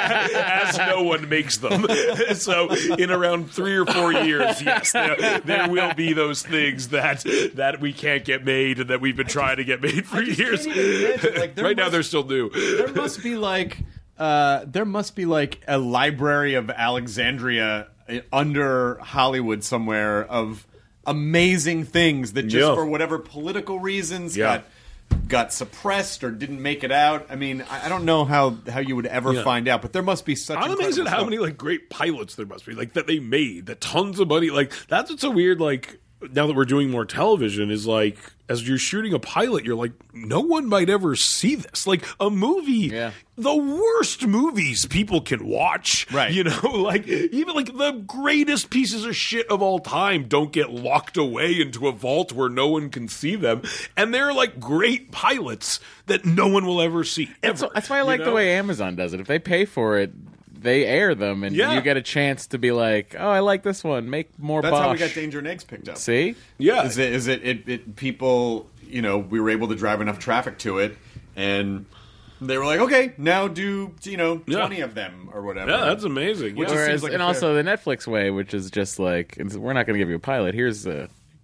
as no one makes them. So in around three or four years, yes, there, there will be those things that that we can't get made and that we've been trying to get made for years. Like, there Right now, must- they're still new. There must be like uh, there must be like a Library of Alexandria under Hollywood somewhere of amazing things that just Yeah. for whatever political reasons Yeah. got got suppressed or didn't make it out. I mean, I, I don't know how how you would ever Yeah. find out, but there must be such. I'm amazed at incredible how stuff. many like great pilots there must be, like that they made, that tons of money. Like that's what's so weird. Like now that we're doing more television, is like as you're shooting a pilot, you're like, no one might ever see this. Like a movie, Yeah. the worst movies people can watch, Right. You know, like even like the greatest pieces of shit of all time don't get locked away into a vault where no one can see them, and they're like great pilots that no one will ever see. That's, ever, that's why I you like know? the way Amazon does it. If they pay for it, they air them, and Yeah. you get a chance to be like, "Oh, I like this one. Make more." That's Bosch. how we got Danger and Eggs picked up. See, Yeah, Is it? Is it, it? It people. You know, we were able to drive enough traffic to it, and they were like, "Okay, now do you know Yeah. twenty of them or whatever." yeah, that's amazing. Which Yeah. is- Whereas, seems like a and fair- also the Netflix way, which is just like, it's- we're not going to give you a pilot. Here's a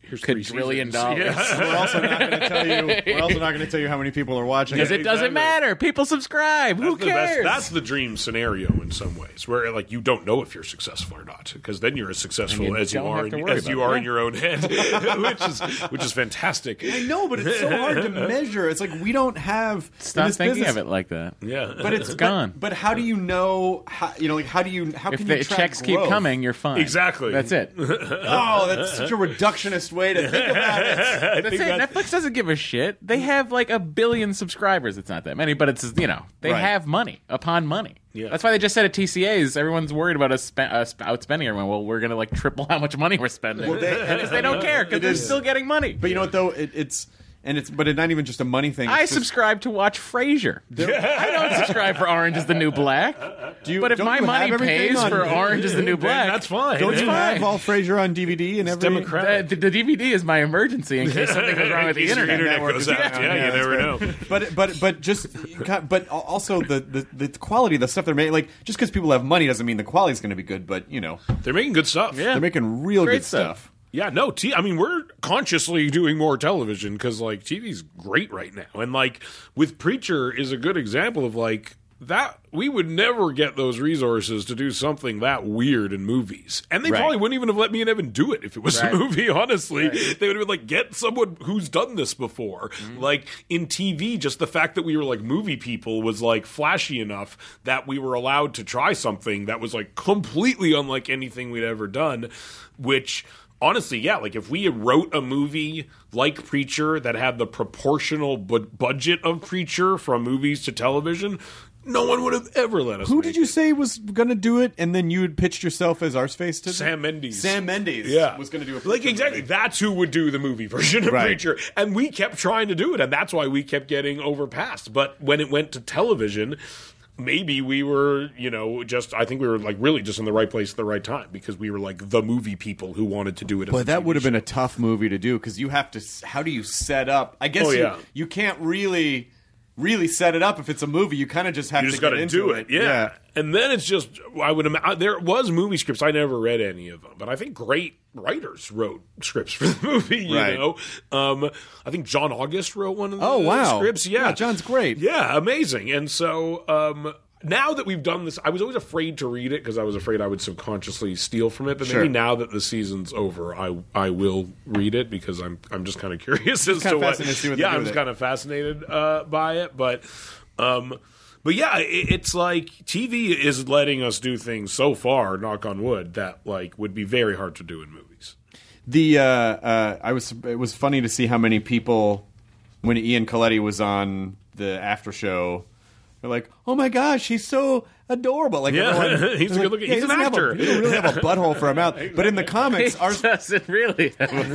here's three quadrillion seasons. dollars. Yeah. We're also not going to tell you. We're also not going to tell you how many people are watching. Because it. it doesn't Exactly. matter. People subscribe. Who That's the best- cares? that's the dream scenario in some ways, where like you don't know if you're successful or not, because then you're as successful And you as you don't are have to in, worry as you about are it. in your own head, which is which is fantastic. I know, but it's so hard to measure. It's like we don't have Stop in this thinking business, of it like that. Yeah, But it's, It's gone. But, but how do you know? How, you know, like how do you? How If can the you track checks keep growth? coming, you're fine. Exactly. That's it. Oh, that's such a reductionist way to think about it. I That's think it. that- Netflix doesn't give a shit. They have like a billion subscribers. It's not that many, but it's, you know, they Right. have money upon money. Yeah. That's why they just said at T C As, everyone's worried about us, spe- us outspending everyone. Well, we're going to like triple how much money we're spending. Well, they- Because they don't care because It they're is- still getting money. But you know what though? It, it's and it's but it's not even just a money thing. I It's just- subscribe to watch Frasier. I don't subscribe for Orange is the New Black. Do you, But if don't my you money have everything pays on- for Orange is the New Black, that's fine. Don't It's you fine. have all Frasier on D V D and every democratic. The, the D V D is my emergency in case something goes wrong with the In case your internet. internet network goes is out. down. Yeah, Yeah, you that's never fair. know. But but but just but also the, the, the quality of the stuff they're making. Like just because people have money doesn't mean the quality's going to be good. But you know They're making good stuff. Yeah. they're making real Great good stuff. stuff. Yeah, no, T- I mean, we're consciously doing more television because, like, T V's great right now. And, like, with Preacher is a good example of, like, that we would never get those resources to do something that weird in movies. And they Right. probably wouldn't even have let me and Evan do it if it was Right. a movie, honestly. They would have been like, get someone who's done this before. Mm-hmm. Like, in T V, just the fact that we were, like, movie people was, like, flashy enough that we were allowed to try something that was, like, completely unlike anything we'd ever done, which... Honestly, yeah, like if we wrote a movie like Preacher that had the proportional bu- budget of Preacher from movies to television, no one would have ever let us Who make did you it. say was going to do it, and then you had pitched yourself as Arseface to Sam Mendes. Sam Mendes, Yeah. was going to do a Like, Preacher exactly. movie. That's who would do the movie version of Right. Preacher. And we kept trying to do it, and that's why we kept getting overpassed. But when it went to television... Maybe we were, you know, just, I think we were, like, really just in the right place at the right time because we were, like, the movie people who wanted to do it. as a But that T V would have been show. a tough movie to do because you have to. How do you set up? I guess Oh, you, yeah. you can't really, really set it up if it's a movie. You kind of just have You to just got got to to do it, yeah. And then it's just, I would imagine, there was movie scripts. I never read any of them, but I think great writers wrote scripts for the movie, you Right. know? Um, I think John August wrote one of the Oh, wow. scripts. Yeah. Yeah, John's great. Yeah, amazing. And so, um, now that we've done this, I was always afraid to read it because I was afraid I would subconsciously steal from it. But Sure. maybe now that the season's over, I I will read it because I'm I'm just kind of curious as kinda to what. fascinated to see what they yeah, do I'm with just it. kind of fascinated uh, by it, but. Um, But yeah, it, it's like T V is letting us do things so far, knock on wood, that like would be very hard to do in movies. The uh, uh, I was it was funny to see how many people when Ian Coletti was on the after show. They're like, "Oh my gosh, he's so adorable!" Like, Yeah, everyone- he's a they're good looking- yeah, he's he an doesn't have a- actor. he doesn't really have a butthole for a mouth. But in the comics, He our, doesn't really.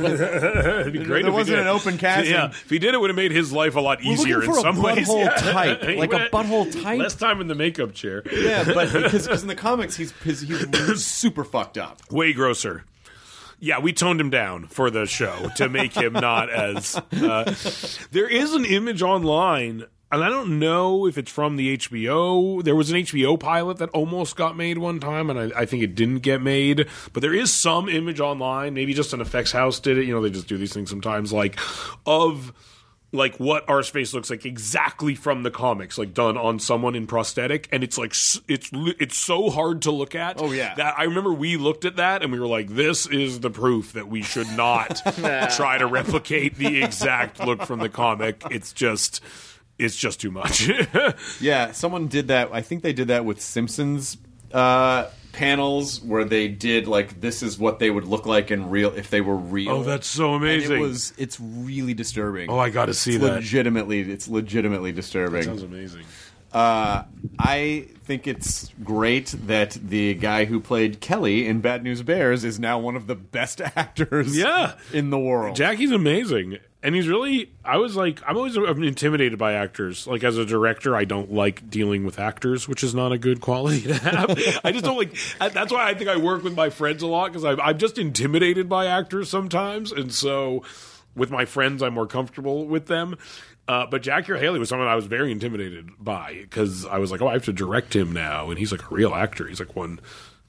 It'd be great there if he wasn't did. an open casting. Yeah, if he did, it would have made his life a lot We're easier looking in for some a ways. butthole Yeah. type, He like a went- butthole type. Less time in the makeup chair. yeah, but because because in the comics he's he's, he's super fucked up. Way grosser. Yeah, we toned him down for the show to make him not as. Uh, there is an image online, and I don't know if it's from the H B O. There was an H B O pilot that almost got made one time, and I, I think it didn't get made. But there is some image online. Maybe just an effects house did it. You know, they just do these things sometimes, like of. Like what Arseface looks like exactly from the comics, like done on someone in prosthetic, and it's like s- it's it's so hard to look at. Oh, yeah. that I remember we looked at that and we were like, "This is the proof that we should not try to replicate the exact look from the comic. It's just, it's just too much." Yeah, someone did that. I think they did that with Simpsons uh, panels where they did like this is what they would look like in real if they were real. Oh, that's so And amazing! it was. It's really disturbing. Oh, I got to see it's that. legitimately. It's legitimately disturbing. Sounds amazing. Uh, I think it's great that the guy who played Kelly in Bad News Bears is now one of the best actors Yeah. in the world. Jackie's amazing. And he's really, I was like, I'm always I'm intimidated by actors. Like, as a director, I don't like dealing with actors, which is not a good quality to have. I just don't like, that's why I think I work with my friends a lot, because I'm, I'm just intimidated by actors sometimes. And so with my friends, I'm more comfortable with them. Uh, but Jackie Haley was someone I was very intimidated by, because I was like, oh, I have to direct him now. And he's like a real actor. He's like won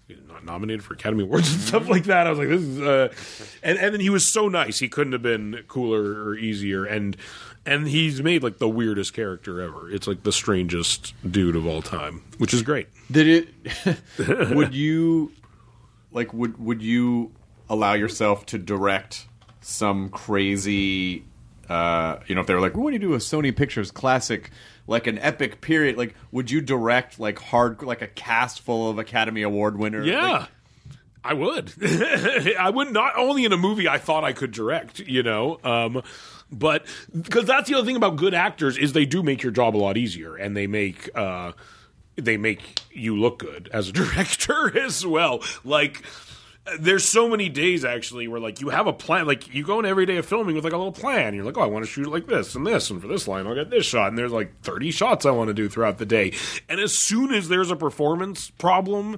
not nominated for Academy Awards and stuff like that. I was like, this is, uh, and and then he was so nice. He couldn't have been cooler or easier, and and he's made like the weirdest character ever. It's like the strangest dude of all time, which is great. Did it? Would you like? Would would you allow yourself to direct some crazy? Uh, you know, if they were like, we want to do a Sony Pictures classic, like an epic period, like, would you direct like hard, like a cast full of Academy Award winners? Yeah, like, I would. I would not only in a movie I thought I could direct, you know, um, but because that's the other thing about good actors is they do make your job a lot easier, and they make uh, they make you look good as a director as well. Like, there's so many days actually where like you have a plan, like you go in every day of filming with like a little plan. You're like, oh, I want to shoot it like this and this, and for this line I'll get this shot, and there's like thirty shots I want to do throughout the day. And as soon as there's a performance problem,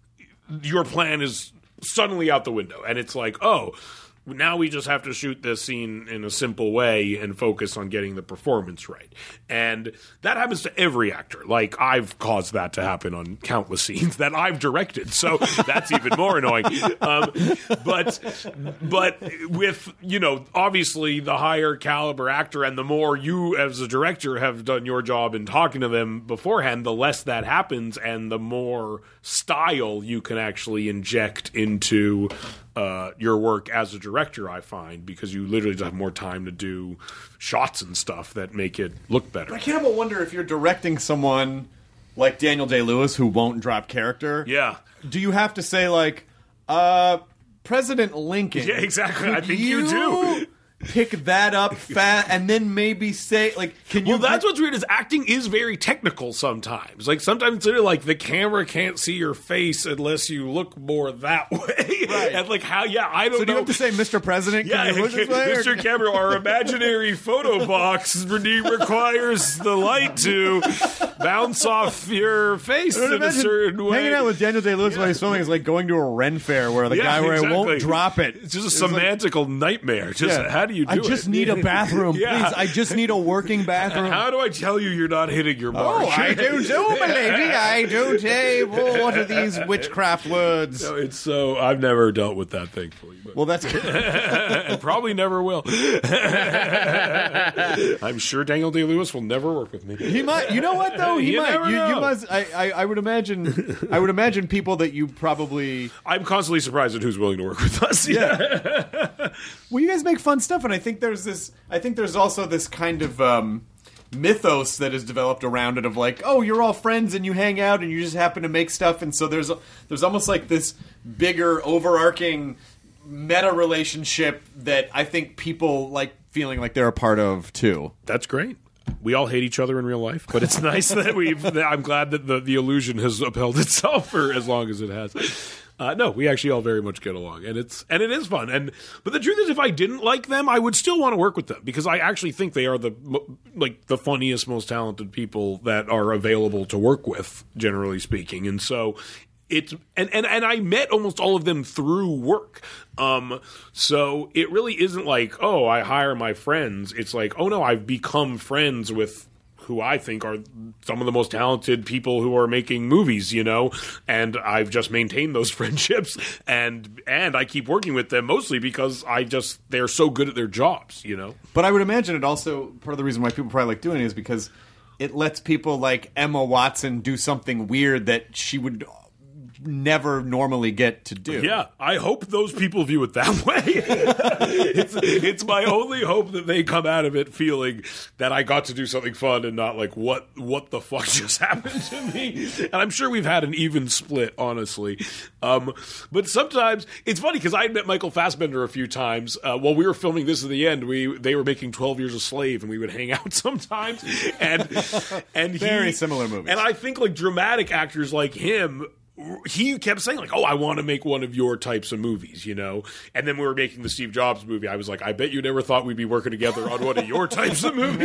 your plan is suddenly out the window, and it's like, oh, now we just have to shoot this scene in a simple way and focus on getting the performance right. And that happens to every actor. Like, I've caused that to happen on countless scenes that I've directed, so that's even more annoying. Um, but but with, you know, obviously the higher caliber actor and the more you as a director have done your job in talking to them beforehand, the less that happens and the more style you can actually inject into uh, your work as a director, I find, because you literally just have more time to do shots and stuff that make it look better. I can't help but wonder if you're directing someone like Daniel Day-Lewis who won't drop character. Yeah. Do you have to say, like, uh, President Lincoln? Yeah, exactly. I think you, you do. Pick that up fat and then maybe say, like, can you... Well, that's what's weird is acting is very technical sometimes. Like, sometimes it's literally like the camera can't see your face unless you look more that way. Right. And like how, yeah, I don't so know. do you have to say, Mister President, yeah, can you look this way? Mister Camera, our imaginary photo box requires the light to bounce off your face in a certain way. Hanging out with Daniel Day-Lewis yeah. while he's filming is like going to a Ren fair where the yeah, guy where exactly. it won't drop it. It's just a it's semantical like, nightmare. Just yeah. how do you do I it? just need a bathroom, yeah. please. I just need a working bathroom. How do I tell you you're not hitting your mark? Oh, I do too, my lady. I do too. Oh, what are these witchcraft words? No, it's so... I've never dealt with that, thankfully. But. Well, that's good. And probably never will. I'm sure Daniel Day-Lewis will never work with me. He might. You know what, though? He you might. Never You, know. you must... I, I, I would imagine... I would imagine people that you probably... I'm constantly surprised at who's willing to work with us. Yeah. Well, you guys make fun stuff, and I think there's this... I think there's also this kind of... Um, mythos that is developed around it of like, oh, you're all friends and you hang out and you just happen to make stuff, and so there's there's almost like this bigger overarching meta relationship that I think people like feeling like they're a part of too. That's great. We all hate each other in real life, but it's nice that we've that I'm glad that the, the illusion has upheld itself for as long as it has. Uh, no, we actually all very much get along, and it's and it is fun. And but the truth is, if I didn't like them, I would still want to work with them because I actually think they are the like the funniest, most talented people that are available to work with, generally speaking. And so it's and and, and I met almost all of them through work. Um, so it really isn't like, oh, I hire my friends. It's like, oh no, I've become friends with who I think are some of the most talented people who are making movies, you know, and I've just maintained those friendships, and and I keep working with them mostly because I just they're so good at their jobs, you know. But I would imagine it also part of the reason why people probably like doing it is because it lets people like Emma Watson do something weird that she would never normally get to do. Yeah, I hope those people view it that way. it's, it's my only hope that they come out of it feeling that I got to do something fun and not like, what what the fuck just happened to me? And I'm sure we've had an even split, honestly. Um, but sometimes, it's funny because I had met Michael Fassbender a few times. Uh, while we were filming This Is the End, we they were making twelve Years a Slave, and we would hang out sometimes. And, and Very he, similar movies. And I think like dramatic actors like him, he kept saying like, oh, I want to make one of your types of movies, you know? And then we were making the Steve Jobs movie. I was like, I bet you never thought we'd be working together on one of your types of movies.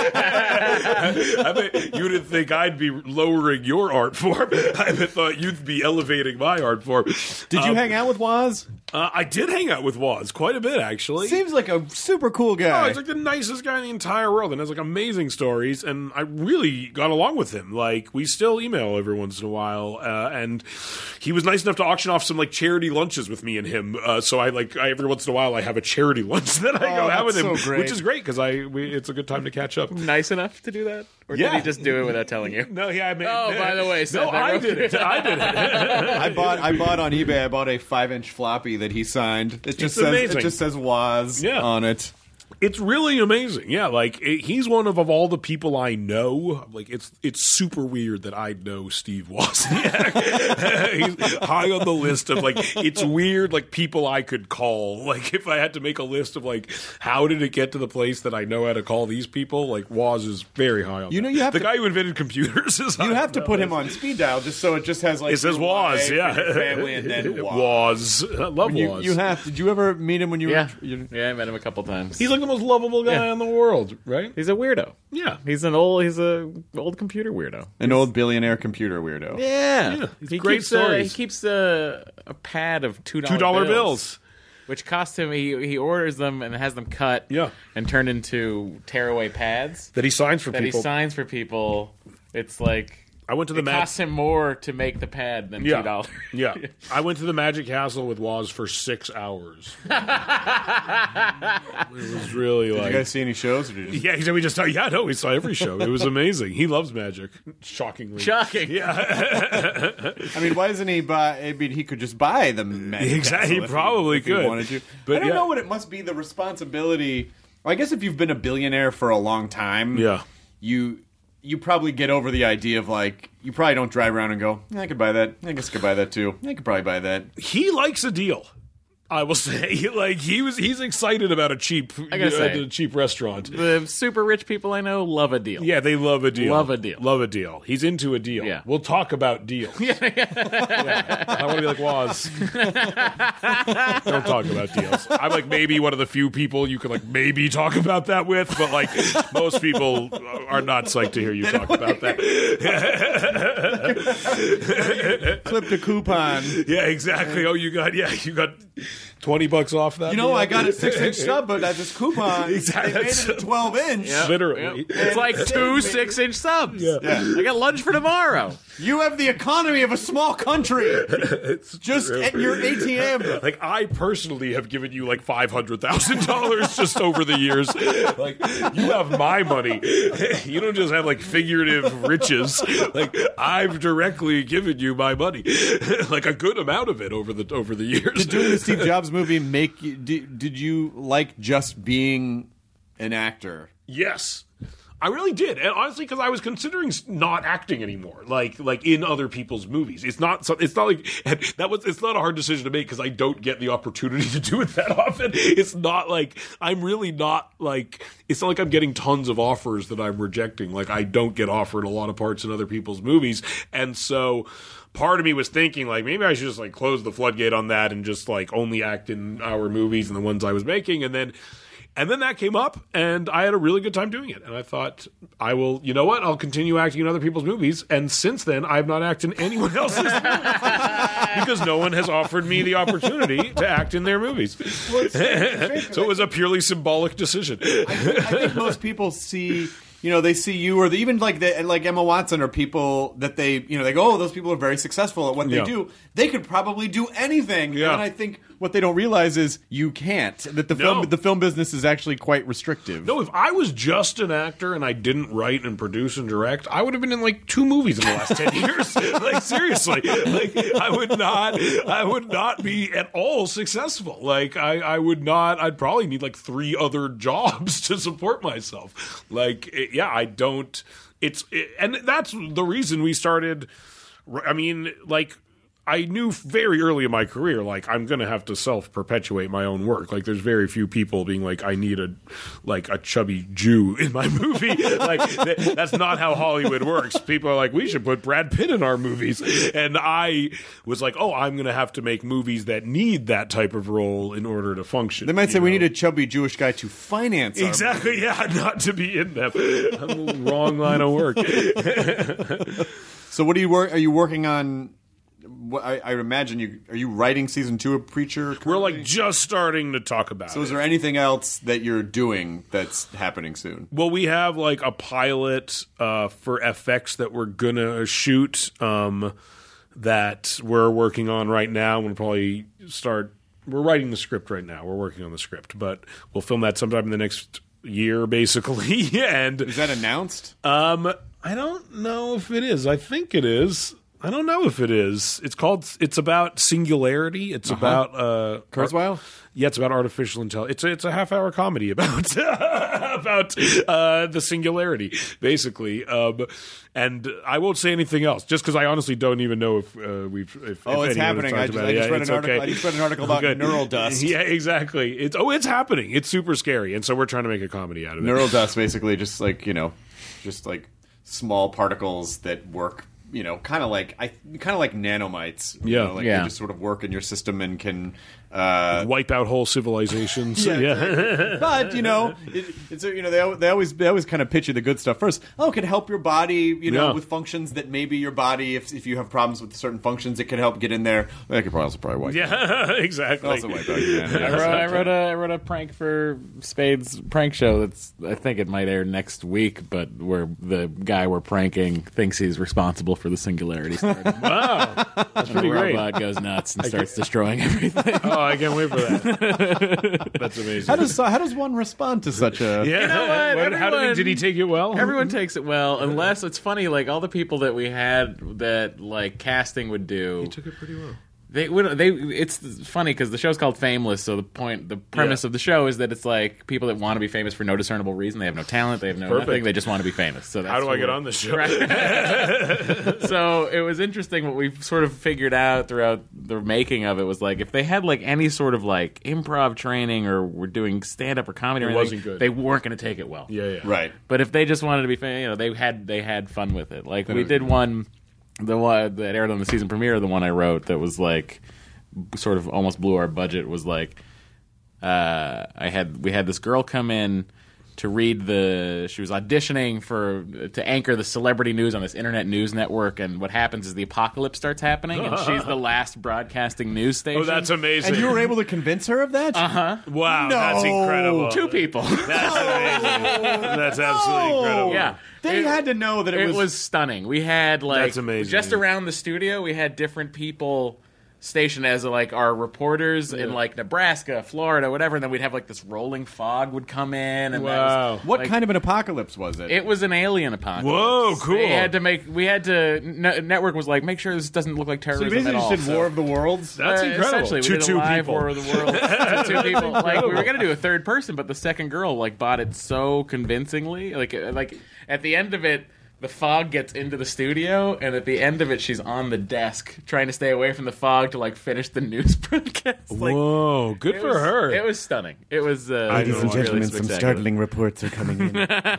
I bet you didn't think I'd be lowering your art form. I bet thought you'd be elevating my art form. Did you um, hang out with Woz? Uh, I did hang out with Woz quite a bit, actually. Seems like a super cool guy. Oh, he's like the nicest guy in the entire world and has like amazing stories, and I really got along with him. Like, we still email every once in a while, uh, and he was nice enough to auction off some like charity lunches with me and him. Uh, so I like I, every once in a while I have a charity lunch that I Oh, go have with that's him, so great. which is great because I we, it's a good time to catch up. Nice enough to do that, or Yeah. did he just do it without telling you? No, yeah, I mean, Oh, by the way, Seth, no, I I wrote- did it. I did it. I bought I bought on eBay. I bought a five inch floppy that he signed. It just It's says amazing. it just says Woz Yeah. on it. It's really amazing. Yeah, like it, he's one of, of all the people I know. Like it's it's super weird that I know Steve Wozniak. He's high on the list of like it's weird like people I could call. Like if I had to make a list of like how did it get to the place that I know how to call these people, like Woz is very high on. You know, that. you have the to- guy who invented computers is You high have on to that put him list. on speed dial just so it just has like It says your Woz, wife, yeah. your family, and then Woz. Woz. I love You, Woz. you have. Did you ever meet him when you Yeah, were? You, yeah, I met him a couple times. He's like the most lovable guy Yeah. in the world, right? He's a weirdo. Yeah. He's an old. He's a old computer weirdo. an old billionaire computer weirdo. Yeah, Yeah, it's he great keeps, uh, stories. he keeps uh, a pad of two Two dollar bills. which cost him. He he orders them and has them cut. Yeah. and turned into tearaway pads That he signs for that people. he signs for people. It's like I went to the it Mag- cost him more to make the pad than Yeah. two dollars. Yeah. I went to the Magic Castle with Woz for six hours. It was really Did like. you guys see any shows? Or did you just... Yeah, he said we just saw. Yeah, no, we saw every show. It was amazing. He loves magic. Shockingly. Shocking. Yeah, I mean, why doesn't he buy? I mean, he could just buy the Magic Exactly, Castle he if probably if could. He wanted to. But I don't yeah. know what it must be. The responsibility. Well, I guess if you've been a billionaire for a long time, Yeah. you you probably get over the idea of like you probably don't drive around and go, "Yeah, I could buy that. I guess I could buy that too. I could probably buy that. he likes a deal. I will say, like he was, he's excited about a cheap, I gotta uh, say. a cheap restaurant. The super rich people I know love a deal. Yeah, they love a deal. Love a deal. Love a deal. He's into a deal. Yeah. We'll talk about deals. Yeah. I want to be like Woz. Don't talk about deals. I'm like maybe one of the few people you can like maybe talk about that with, but like most people are not psyched to hear you talk about that. Clipped a coupon. Yeah, exactly. Oh, you got yeah, you got twenty bucks off that. You know, deal? I got a six inch sub, but at this coupon, Exactly. they made it a twelve inch. Literally. It's like two six inch subs. Yeah. Yeah. I got lunch for tomorrow. You have the economy of a small country. It's Just true. at your A T M. Like I personally have given you like five hundred thousand dollars just over the years. Like you have my money. You don't just have like figurative riches. Like I've directly given you my money, like a good amount of it over the over the years. Did doing the Steve Jobs movie make you? Did, did you like just being an actor? Yes. I really did, and honestly, because I was considering s- not acting anymore, like like in other people's movies. It's not. so- It's not like and that was. It's not a hard decision to make because I don't get the opportunity to do it that often. It's not like I'm really not like. It's not like I'm getting tons of offers that I'm rejecting. Like I don't get offered a lot of parts in other people's movies, and so. Part of me was thinking, like, maybe I should just, like, close the floodgate on that and just, like, only act in our movies and the ones I was making. And then and then that came up, and I had a really good time doing it. And I thought, I will, you know what? I'll continue acting in other people's movies. And since then, I have not acted in anyone else's movies because no one has offered me the opportunity to act in their movies. So it was a purely symbolic decision. I think, I think most people see, you know, they see you or the, even like the, like Emma Watson or people that they, you know, they go, oh, those people are very successful at what they Yeah. do. They could probably do anything. Yeah. And I think what they don't realize is you can't. That the No. film the film business is actually quite restrictive. No, if I was just an actor and I didn't write and produce and direct, I would have been in like two movies in the last ten years. Like seriously, like I would not, I would not be at all successful. Like I, I would not. I'd probably need like three other jobs to support myself. Like it, yeah, I don't. It's it, and that's the reason we started. I mean, like. I knew very early in my career, like, I'm going to have to self-perpetuate my own work. Like, there's very few people being like, I need a, like, a chubby Jew in my movie. Like, th- that's not how Hollywood works. People are like, we should put Brad Pitt in our movies. And I was like, oh, I'm going to have to make movies that need that type of role in order to function. They might say you we know? need a chubby Jewish guy to finance our Exactly, yeah, not to be in them. I'm the wrong line of work. So what are you work? Are you working on What, I, I imagine you are you writing season two of Preacher? We're currently? like just starting to talk about So it. is there anything else that you're doing that's happening soon? Well, we have like a pilot uh, for F X that we're gonna shoot um, that we're working on right now. We'll probably start. We're writing the script right now. We're working on the script, but we'll film that sometime in the next year, basically. And Is that announced? um, I don't know if it is. I think it is. I don't know if it is. It's called. It's about singularity. It's Uh-huh. about uh, Kurzweil? Yeah, it's about artificial intelligence. It's a, it's a half hour comedy about about uh, the singularity, basically. Um, and I won't say anything else, just because I honestly don't even know if uh, we've. If, Oh, if it's anyone has happening. talked I just- about I it. just Yeah, read an it's article- okay. I just read an article about Good. neural dust. Yeah, exactly. It's oh, it's happening. It's super scary, and so we're trying to make a comedy out of it. Neural dust, basically, just like you know, just like small particles that work. You know, kind of like I, kind of like nanomites. You Yeah. know, like Yeah. they just sort of work in your system and can. Uh, Wipe out whole civilizations. Yeah, yeah. but you know, it, it's you know they al- they always they always kind of pitch you the good stuff first. Oh, it can help your body, you know, Yeah. with functions that maybe your body, if if you have problems with certain functions, it can help get in there. That could probably also probably wipe. Yeah, exactly. Also wipe out your I man. wrote, I wrote a I wrote a prank for Spade's prank show. That's I think it might air next week, but where the guy we're pranking thinks he's responsible for the singularity starting. Wow, that's The pretty great. robot goes nuts and starts destroying everything. Oh, I can't wait for that. That's amazing. How does how does one respond to such a? Yeah. You know what? How did, he, Everyone- did he take it well? Everyone takes it well, unless it's funny. Like all the people that we had that like casting would do. He took it pretty well. They would. They. It's funny because the show's called Fameless. So the point, the premise Yeah. of the show is that it's like people that want to be famous for no discernible reason. They have no talent. They have no Perfect. nothing. They just want to be famous. So that's How do I who get we're- on this show? Right. So it was interesting. What we sort of figured out throughout the making of it was like if they had like any sort of like improv training or were doing stand up or comedy, or It anything, wasn't good. they weren't going to take it well. Yeah, yeah. Right. But if they just wanted to be famous, you know, they had they had fun with it. Like we did one, the one that aired on the season premiere, the one I wrote that was like sort of almost blew our budget. Was like uh, I had we had this girl come in to read the. She was auditioning for to anchor the celebrity news on this internet news network, and what happens is the apocalypse starts happening, and she's the last broadcasting news station. Oh, that's amazing. And you were able to convince her of that? Uh huh. Wow, No. that's incredible. two people. That's amazing. That's absolutely incredible. Yeah. They It- had to know that it, It was, stunning. We had like That's amazing. just around the studio. We had different people stationed as like our reporters in like Nebraska, Florida, whatever. And then we'd have like this rolling fog would come in. And Wow. that was, What like, kind of an apocalypse was it? It was an alien apocalypse. Whoa, cool. They had to make. We had to. Ne- network was like, make sure this doesn't look like so you terrorism basically at all. just did so- War of the Worlds. That's uh, incredible. Essentially, we To did a two live people. War of the World. to two people. Like we were gonna do a third person, but the second girl like bought it so convincingly. Like uh, like at the end of it, the fog gets into the studio, and at the end of it, she's on the desk trying to stay away from the fog to like finish the news broadcast. Like, Whoa, good it for was- her. It was stunning. It was. Uh, Ladies and really spectacular. reports are coming in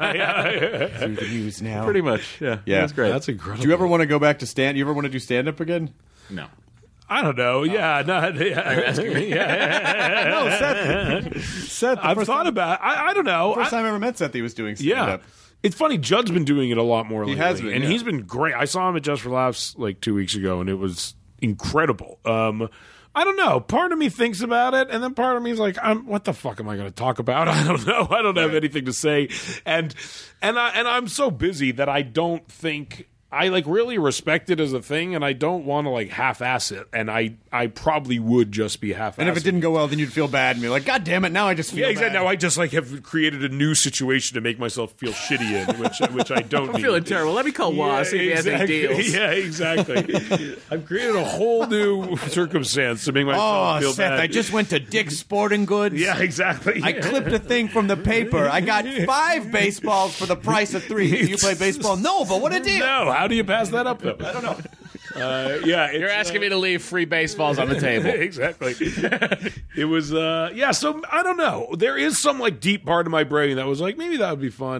through the news now. Pretty much. Yeah. Yeah. It was great. That's incredible. Do you ever want to go back to stand? You ever want to do stand up again? no. I don't know. Yeah, no, yeah. yeah. No, Seth. Seth, the I've first thought time, about. I, I don't know. First I- time I ever met Seth, he was doing stand Yeah. up. It's funny, Judd's been doing it a lot more lately. has been, and yeah. he's been great. I saw him at Just for Laughs like two weeks ago, and it was incredible. Um, I don't know. Part of me thinks about it, and then part of me is like, I'm, what the fuck am I going to talk about? I don't know. I don't have anything to say. And and I and I'm so busy that I don't think I like really respect it as a thing, and I don't want to like half-ass it. And I I probably would just be half-assing. And if it didn't go well, then you'd feel bad and be like, God damn it, now I just feel Yeah, exactly. bad. Now I just like have created a new situation to make myself feel shitty in, which which I don't. I'm need. feeling terrible. Let me call Waz, see if he has any exactly. deals. Yeah, exactly. I've created a whole new circumstance to make myself Oh, feel Seth, bad. I just went to Dick's Sporting Goods. Yeah, exactly. I clipped a thing from the paper. I got five baseballs for the price of three. Do you play baseball? No, but what a deal. No, how do you pass that up though? I don't know. Uh, yeah, it's, You're asking uh, me to leave free baseballs on the table. exactly. It was, uh, yeah. So I don't know. There is some like deep part of my brain that was like, maybe that would be fun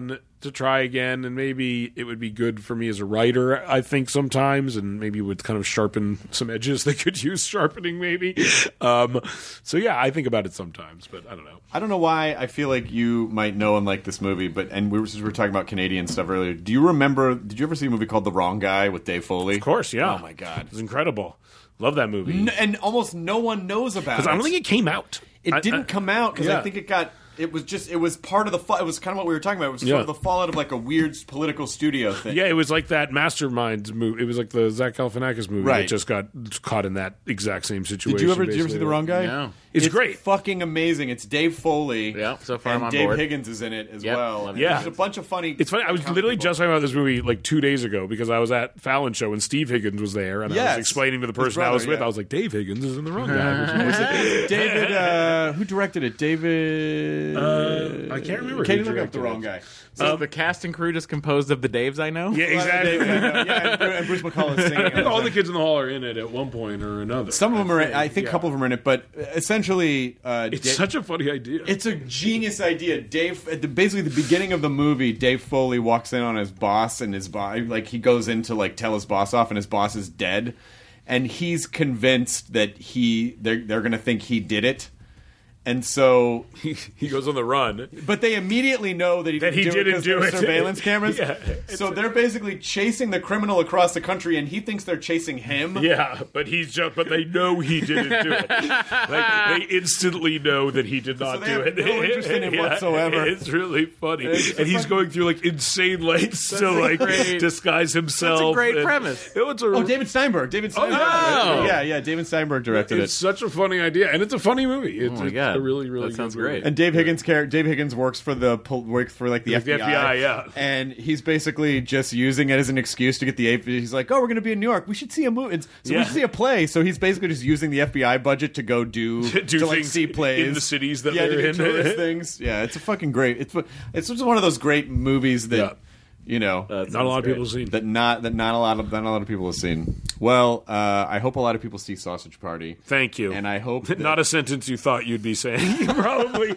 to try again, and maybe it would be good for me as a writer, I think, sometimes, and maybe would kind of sharpen some edges that could use sharpening, maybe. Um, so, yeah, I think about it sometimes, but I don't know. I don't know why I feel like you might know and like this movie, but and we were, since we were talking about Canadian stuff earlier, do you remember, did you ever see a movie called The Wrong Guy with Dave Foley? Of course, yeah. Oh, my God. It's incredible. Love that movie. N- and almost no one knows about it. Because I don't think it came out. It I, didn't I, come out because yeah. I think it got... It was just, it was part of the, fa- it was kind of what we were talking about. It was Yeah. sort of the fallout of like a weird political studio thing. Yeah, it was like that Mastermind movie. It was like the Zach Galifianakis movie Right. that just got caught in that exact same situation. Did you ever, did you ever see basically. The Wrong Guy? No. It's, It's great. fucking amazing. It's Dave Foley. Yeah, so far and I'm on Dave board. Higgins is in it as Yep, well. love it. Yeah. There's a bunch of funny. It's funny. I was comic literally people. just talking about this movie like two days ago because I was at Fallon's show and Steve Higgins was there, and I Yes. was explaining to the His person I brother, was with, yeah. I was like, Dave Higgins is in The Wrong Guy. Was it David, uh, who directed it? David. Uh, I can't remember. Katie, who look up directed The Wrong it. Guy. So is the cast and crew just composed of the Daves I know? Yeah, exactly. yeah, and Bru- and Bruce McCullough is singing. I think all the kids in the hall are in it at one point or another. Some of them are. In, I think yeah. a couple of them are in it, but essentially, uh, It's Da- such a funny idea. It's a genius idea. Dave, at the, basically, the beginning of the movie, Dave Foley walks in on his boss, and his boss, like, he goes in to like tell his boss off, and his boss is dead, and he's convinced that he they're they're gonna think he did it, and so. he, he goes on the run. But they immediately know that he That didn't he do didn't it do because it. surveillance cameras. Yeah. So they're basically chasing the criminal across the country, and he thinks they're chasing him. Yeah, but he's just, but they know he didn't do it. Like they instantly know that he did not they do have it. no interest in him Yeah, whatsoever. It's really funny, It's and he's fucking- going through like insane lengths to a like great- disguise himself. That's a great and- premise. It was a, Oh, David Steinberg. David Steinberg. Oh. Yeah, yeah. David Steinberg directed it's it. such a funny idea, and it's a funny movie. It's, Oh my it's God. a really, really That good sounds movie. great. And Dave Higgins' character, Dave Higgins works for the pol- works for like the, Like the F B I. F B I, yeah. And he's basically just using it as an excuse to get the. He's like, oh, we're going to be in New York. We should see a movie. So Yeah. we should see a play. So he's basically just using the F B I budget to go do To do to like things see plays in the cities that yeah, they're to do in. tourist things. Yeah, it's a fucking great. It's it's just one of those great movies that Yeah. you know. Not a lot of people have seen. that not that not a lot of not a lot of people have seen. Well, uh, I hope a lot of people see Sausage Party. Thank you. And I hope that- not a sentence you thought you'd be saying. Probably.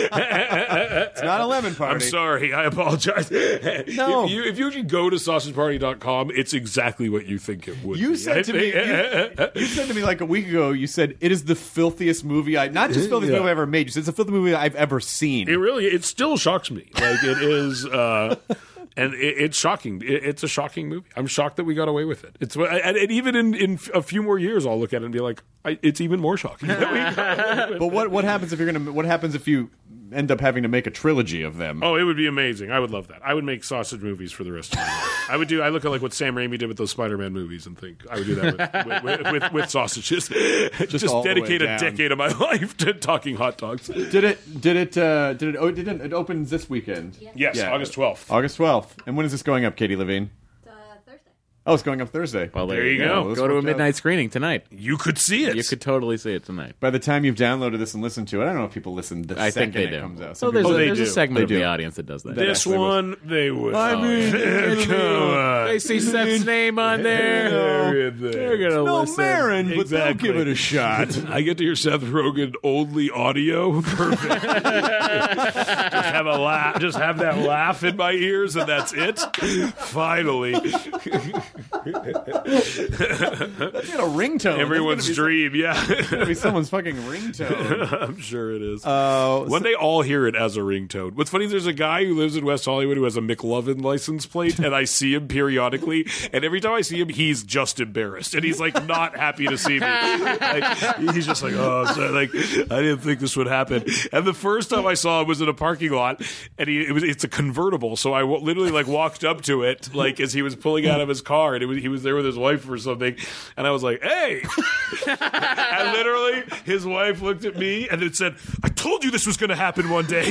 It's not a lemon party. I'm sorry. I apologize. No. If you, if you can go to sausage party dot com, it's exactly what you think it would You be. said to me, you, you said to me like a week ago. You said it is the filthiest movie I, not just filthiest Yeah. movie I've ever made. You said it's the filthiest movie I've ever seen. It really, it still shocks me. Like it is, uh, and it, it's shocking. It, it's a shocking movie. I'm shocked that we got away with it. It's and, and even in, in a few more years, I'll look at it and be like, I, it's even more shocking. That we got away with but what what happens if you're gonna? What happens if you end up having to make a trilogy of them? Oh, it would be amazing. I would love that. I would make sausage movies for the rest of my life. I would do. I look at like what Sam Raimi did with those Spider-Man movies and think I would do that with with, with, with sausages. Just, all the way dedicate a down. decade of my life to talking hot dogs. Did it? Did it? Uh, did it? Oh, did it? It opens this weekend. Yes, Yeah. August twelfth. August twelfth. And when is this going up, Katie Levine? Thursday. Oh, it's going up Thursday. Well, there, There you go. This Go to a worked out. midnight screening tonight. You could see it. You could totally see it tonight. By the time you've downloaded this and listened to it, I don't know if people listen the I second think they it do. comes out. So Some there's, people- a, they there's a do. segment They of the do. audience that does that. That This actually was- one, they would. I mean, Oh, come on. They see Seth's name on there. They're in there. They're gonna no listen. Marin, but they'll Exactly. give it a shot. I get to hear Seth Rogen only audio. Perfect. Just have a laugh. Just have that laugh in my ears, and that's it. Finally, That's got a ringtone. everyone's That's dream. Yeah, gonna be someone's fucking ringtone. I'm sure it is. Uh, One day all hear it as a ringtone. What's funny is there's a guy who lives in West Hollywood who has a McLovin license plate, and I see him periodically, and every time I see him, he's just embarrassed, and he's like not happy to see me. Like, he's just like, oh, so, like I didn't think this would happen. And the first time I saw him was in a parking lot, and he it was it's a convertible, so I w- literally like walked up to it like as he was pulling out of his car, and it was, he was there with his wife or something, and I was like, hey. And literally, his wife looked at me and it said, I told you this was going to happen one day.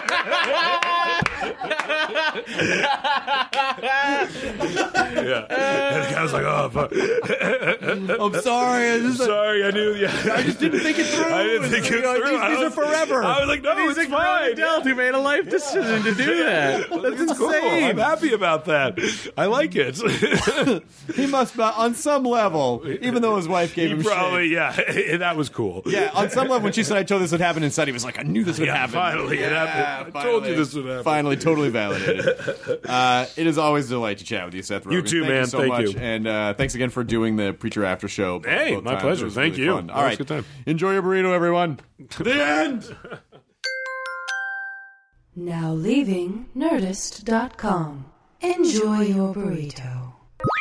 Yeah. And the guy was like, oh, fuck. I'm sorry. I just, Sorry, I knew. Yeah. I just didn't think it through. I didn't think it You know, through. These, I these are was- forever. I was like, no, it's fine. adult who made a life decision to do that. That's It's cool. I'm insane. happy about that. I like it. he must, on some level, even though his wife gave He him probably, shit. yeah, that was cool. Yeah, on some level, when she said, I told this would happen inside, he was like, I knew this would Yeah, happen. finally it Yeah, happened. I finally. told you this would happen. Finally, totally validated. uh, it is always a delight to chat with you, Seth Rogen. You too, Thank man. You so Thank much. you. And uh, thanks again for doing the Preacher After Show. Hey, both my times. pleasure. It was Thank really you. fun. That All was right. a good time. Enjoy your burrito, everyone. The end. Now leaving Nerdist dot com. Enjoy your burrito.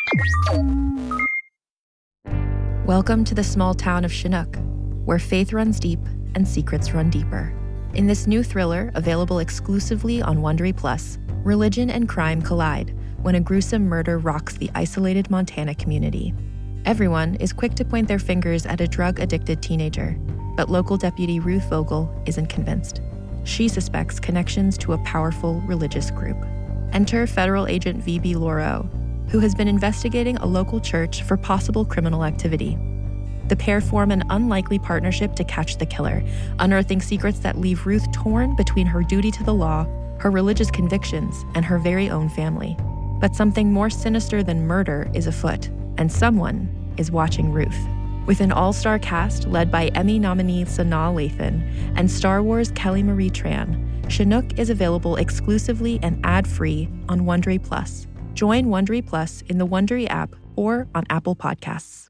Welcome to the small town of Chinook, where faith runs deep and secrets run deeper. In this new thriller, available exclusively on Wondery Plus, religion and crime collide when a gruesome murder rocks the isolated Montana community. Everyone is quick to point their fingers at a drug-addicted teenager, but local deputy Ruth Vogel isn't convinced. She suspects connections to a powerful religious group. Enter federal agent V B Lauro, who has been investigating a local church for possible criminal activity. The pair form an unlikely partnership to catch the killer, unearthing secrets that leave Ruth torn between her duty to the law, her religious convictions, and her very own family. But something more sinister than murder is afoot, and someone is watching Ruth. With an all-star cast led by Emmy nominee Sanaa Lathan and Star Wars Kelly Marie Tran, Chinook is available exclusively and ad-free on Wondery Plus. Join Wondery Plus in the Wondery app or on Apple Podcasts.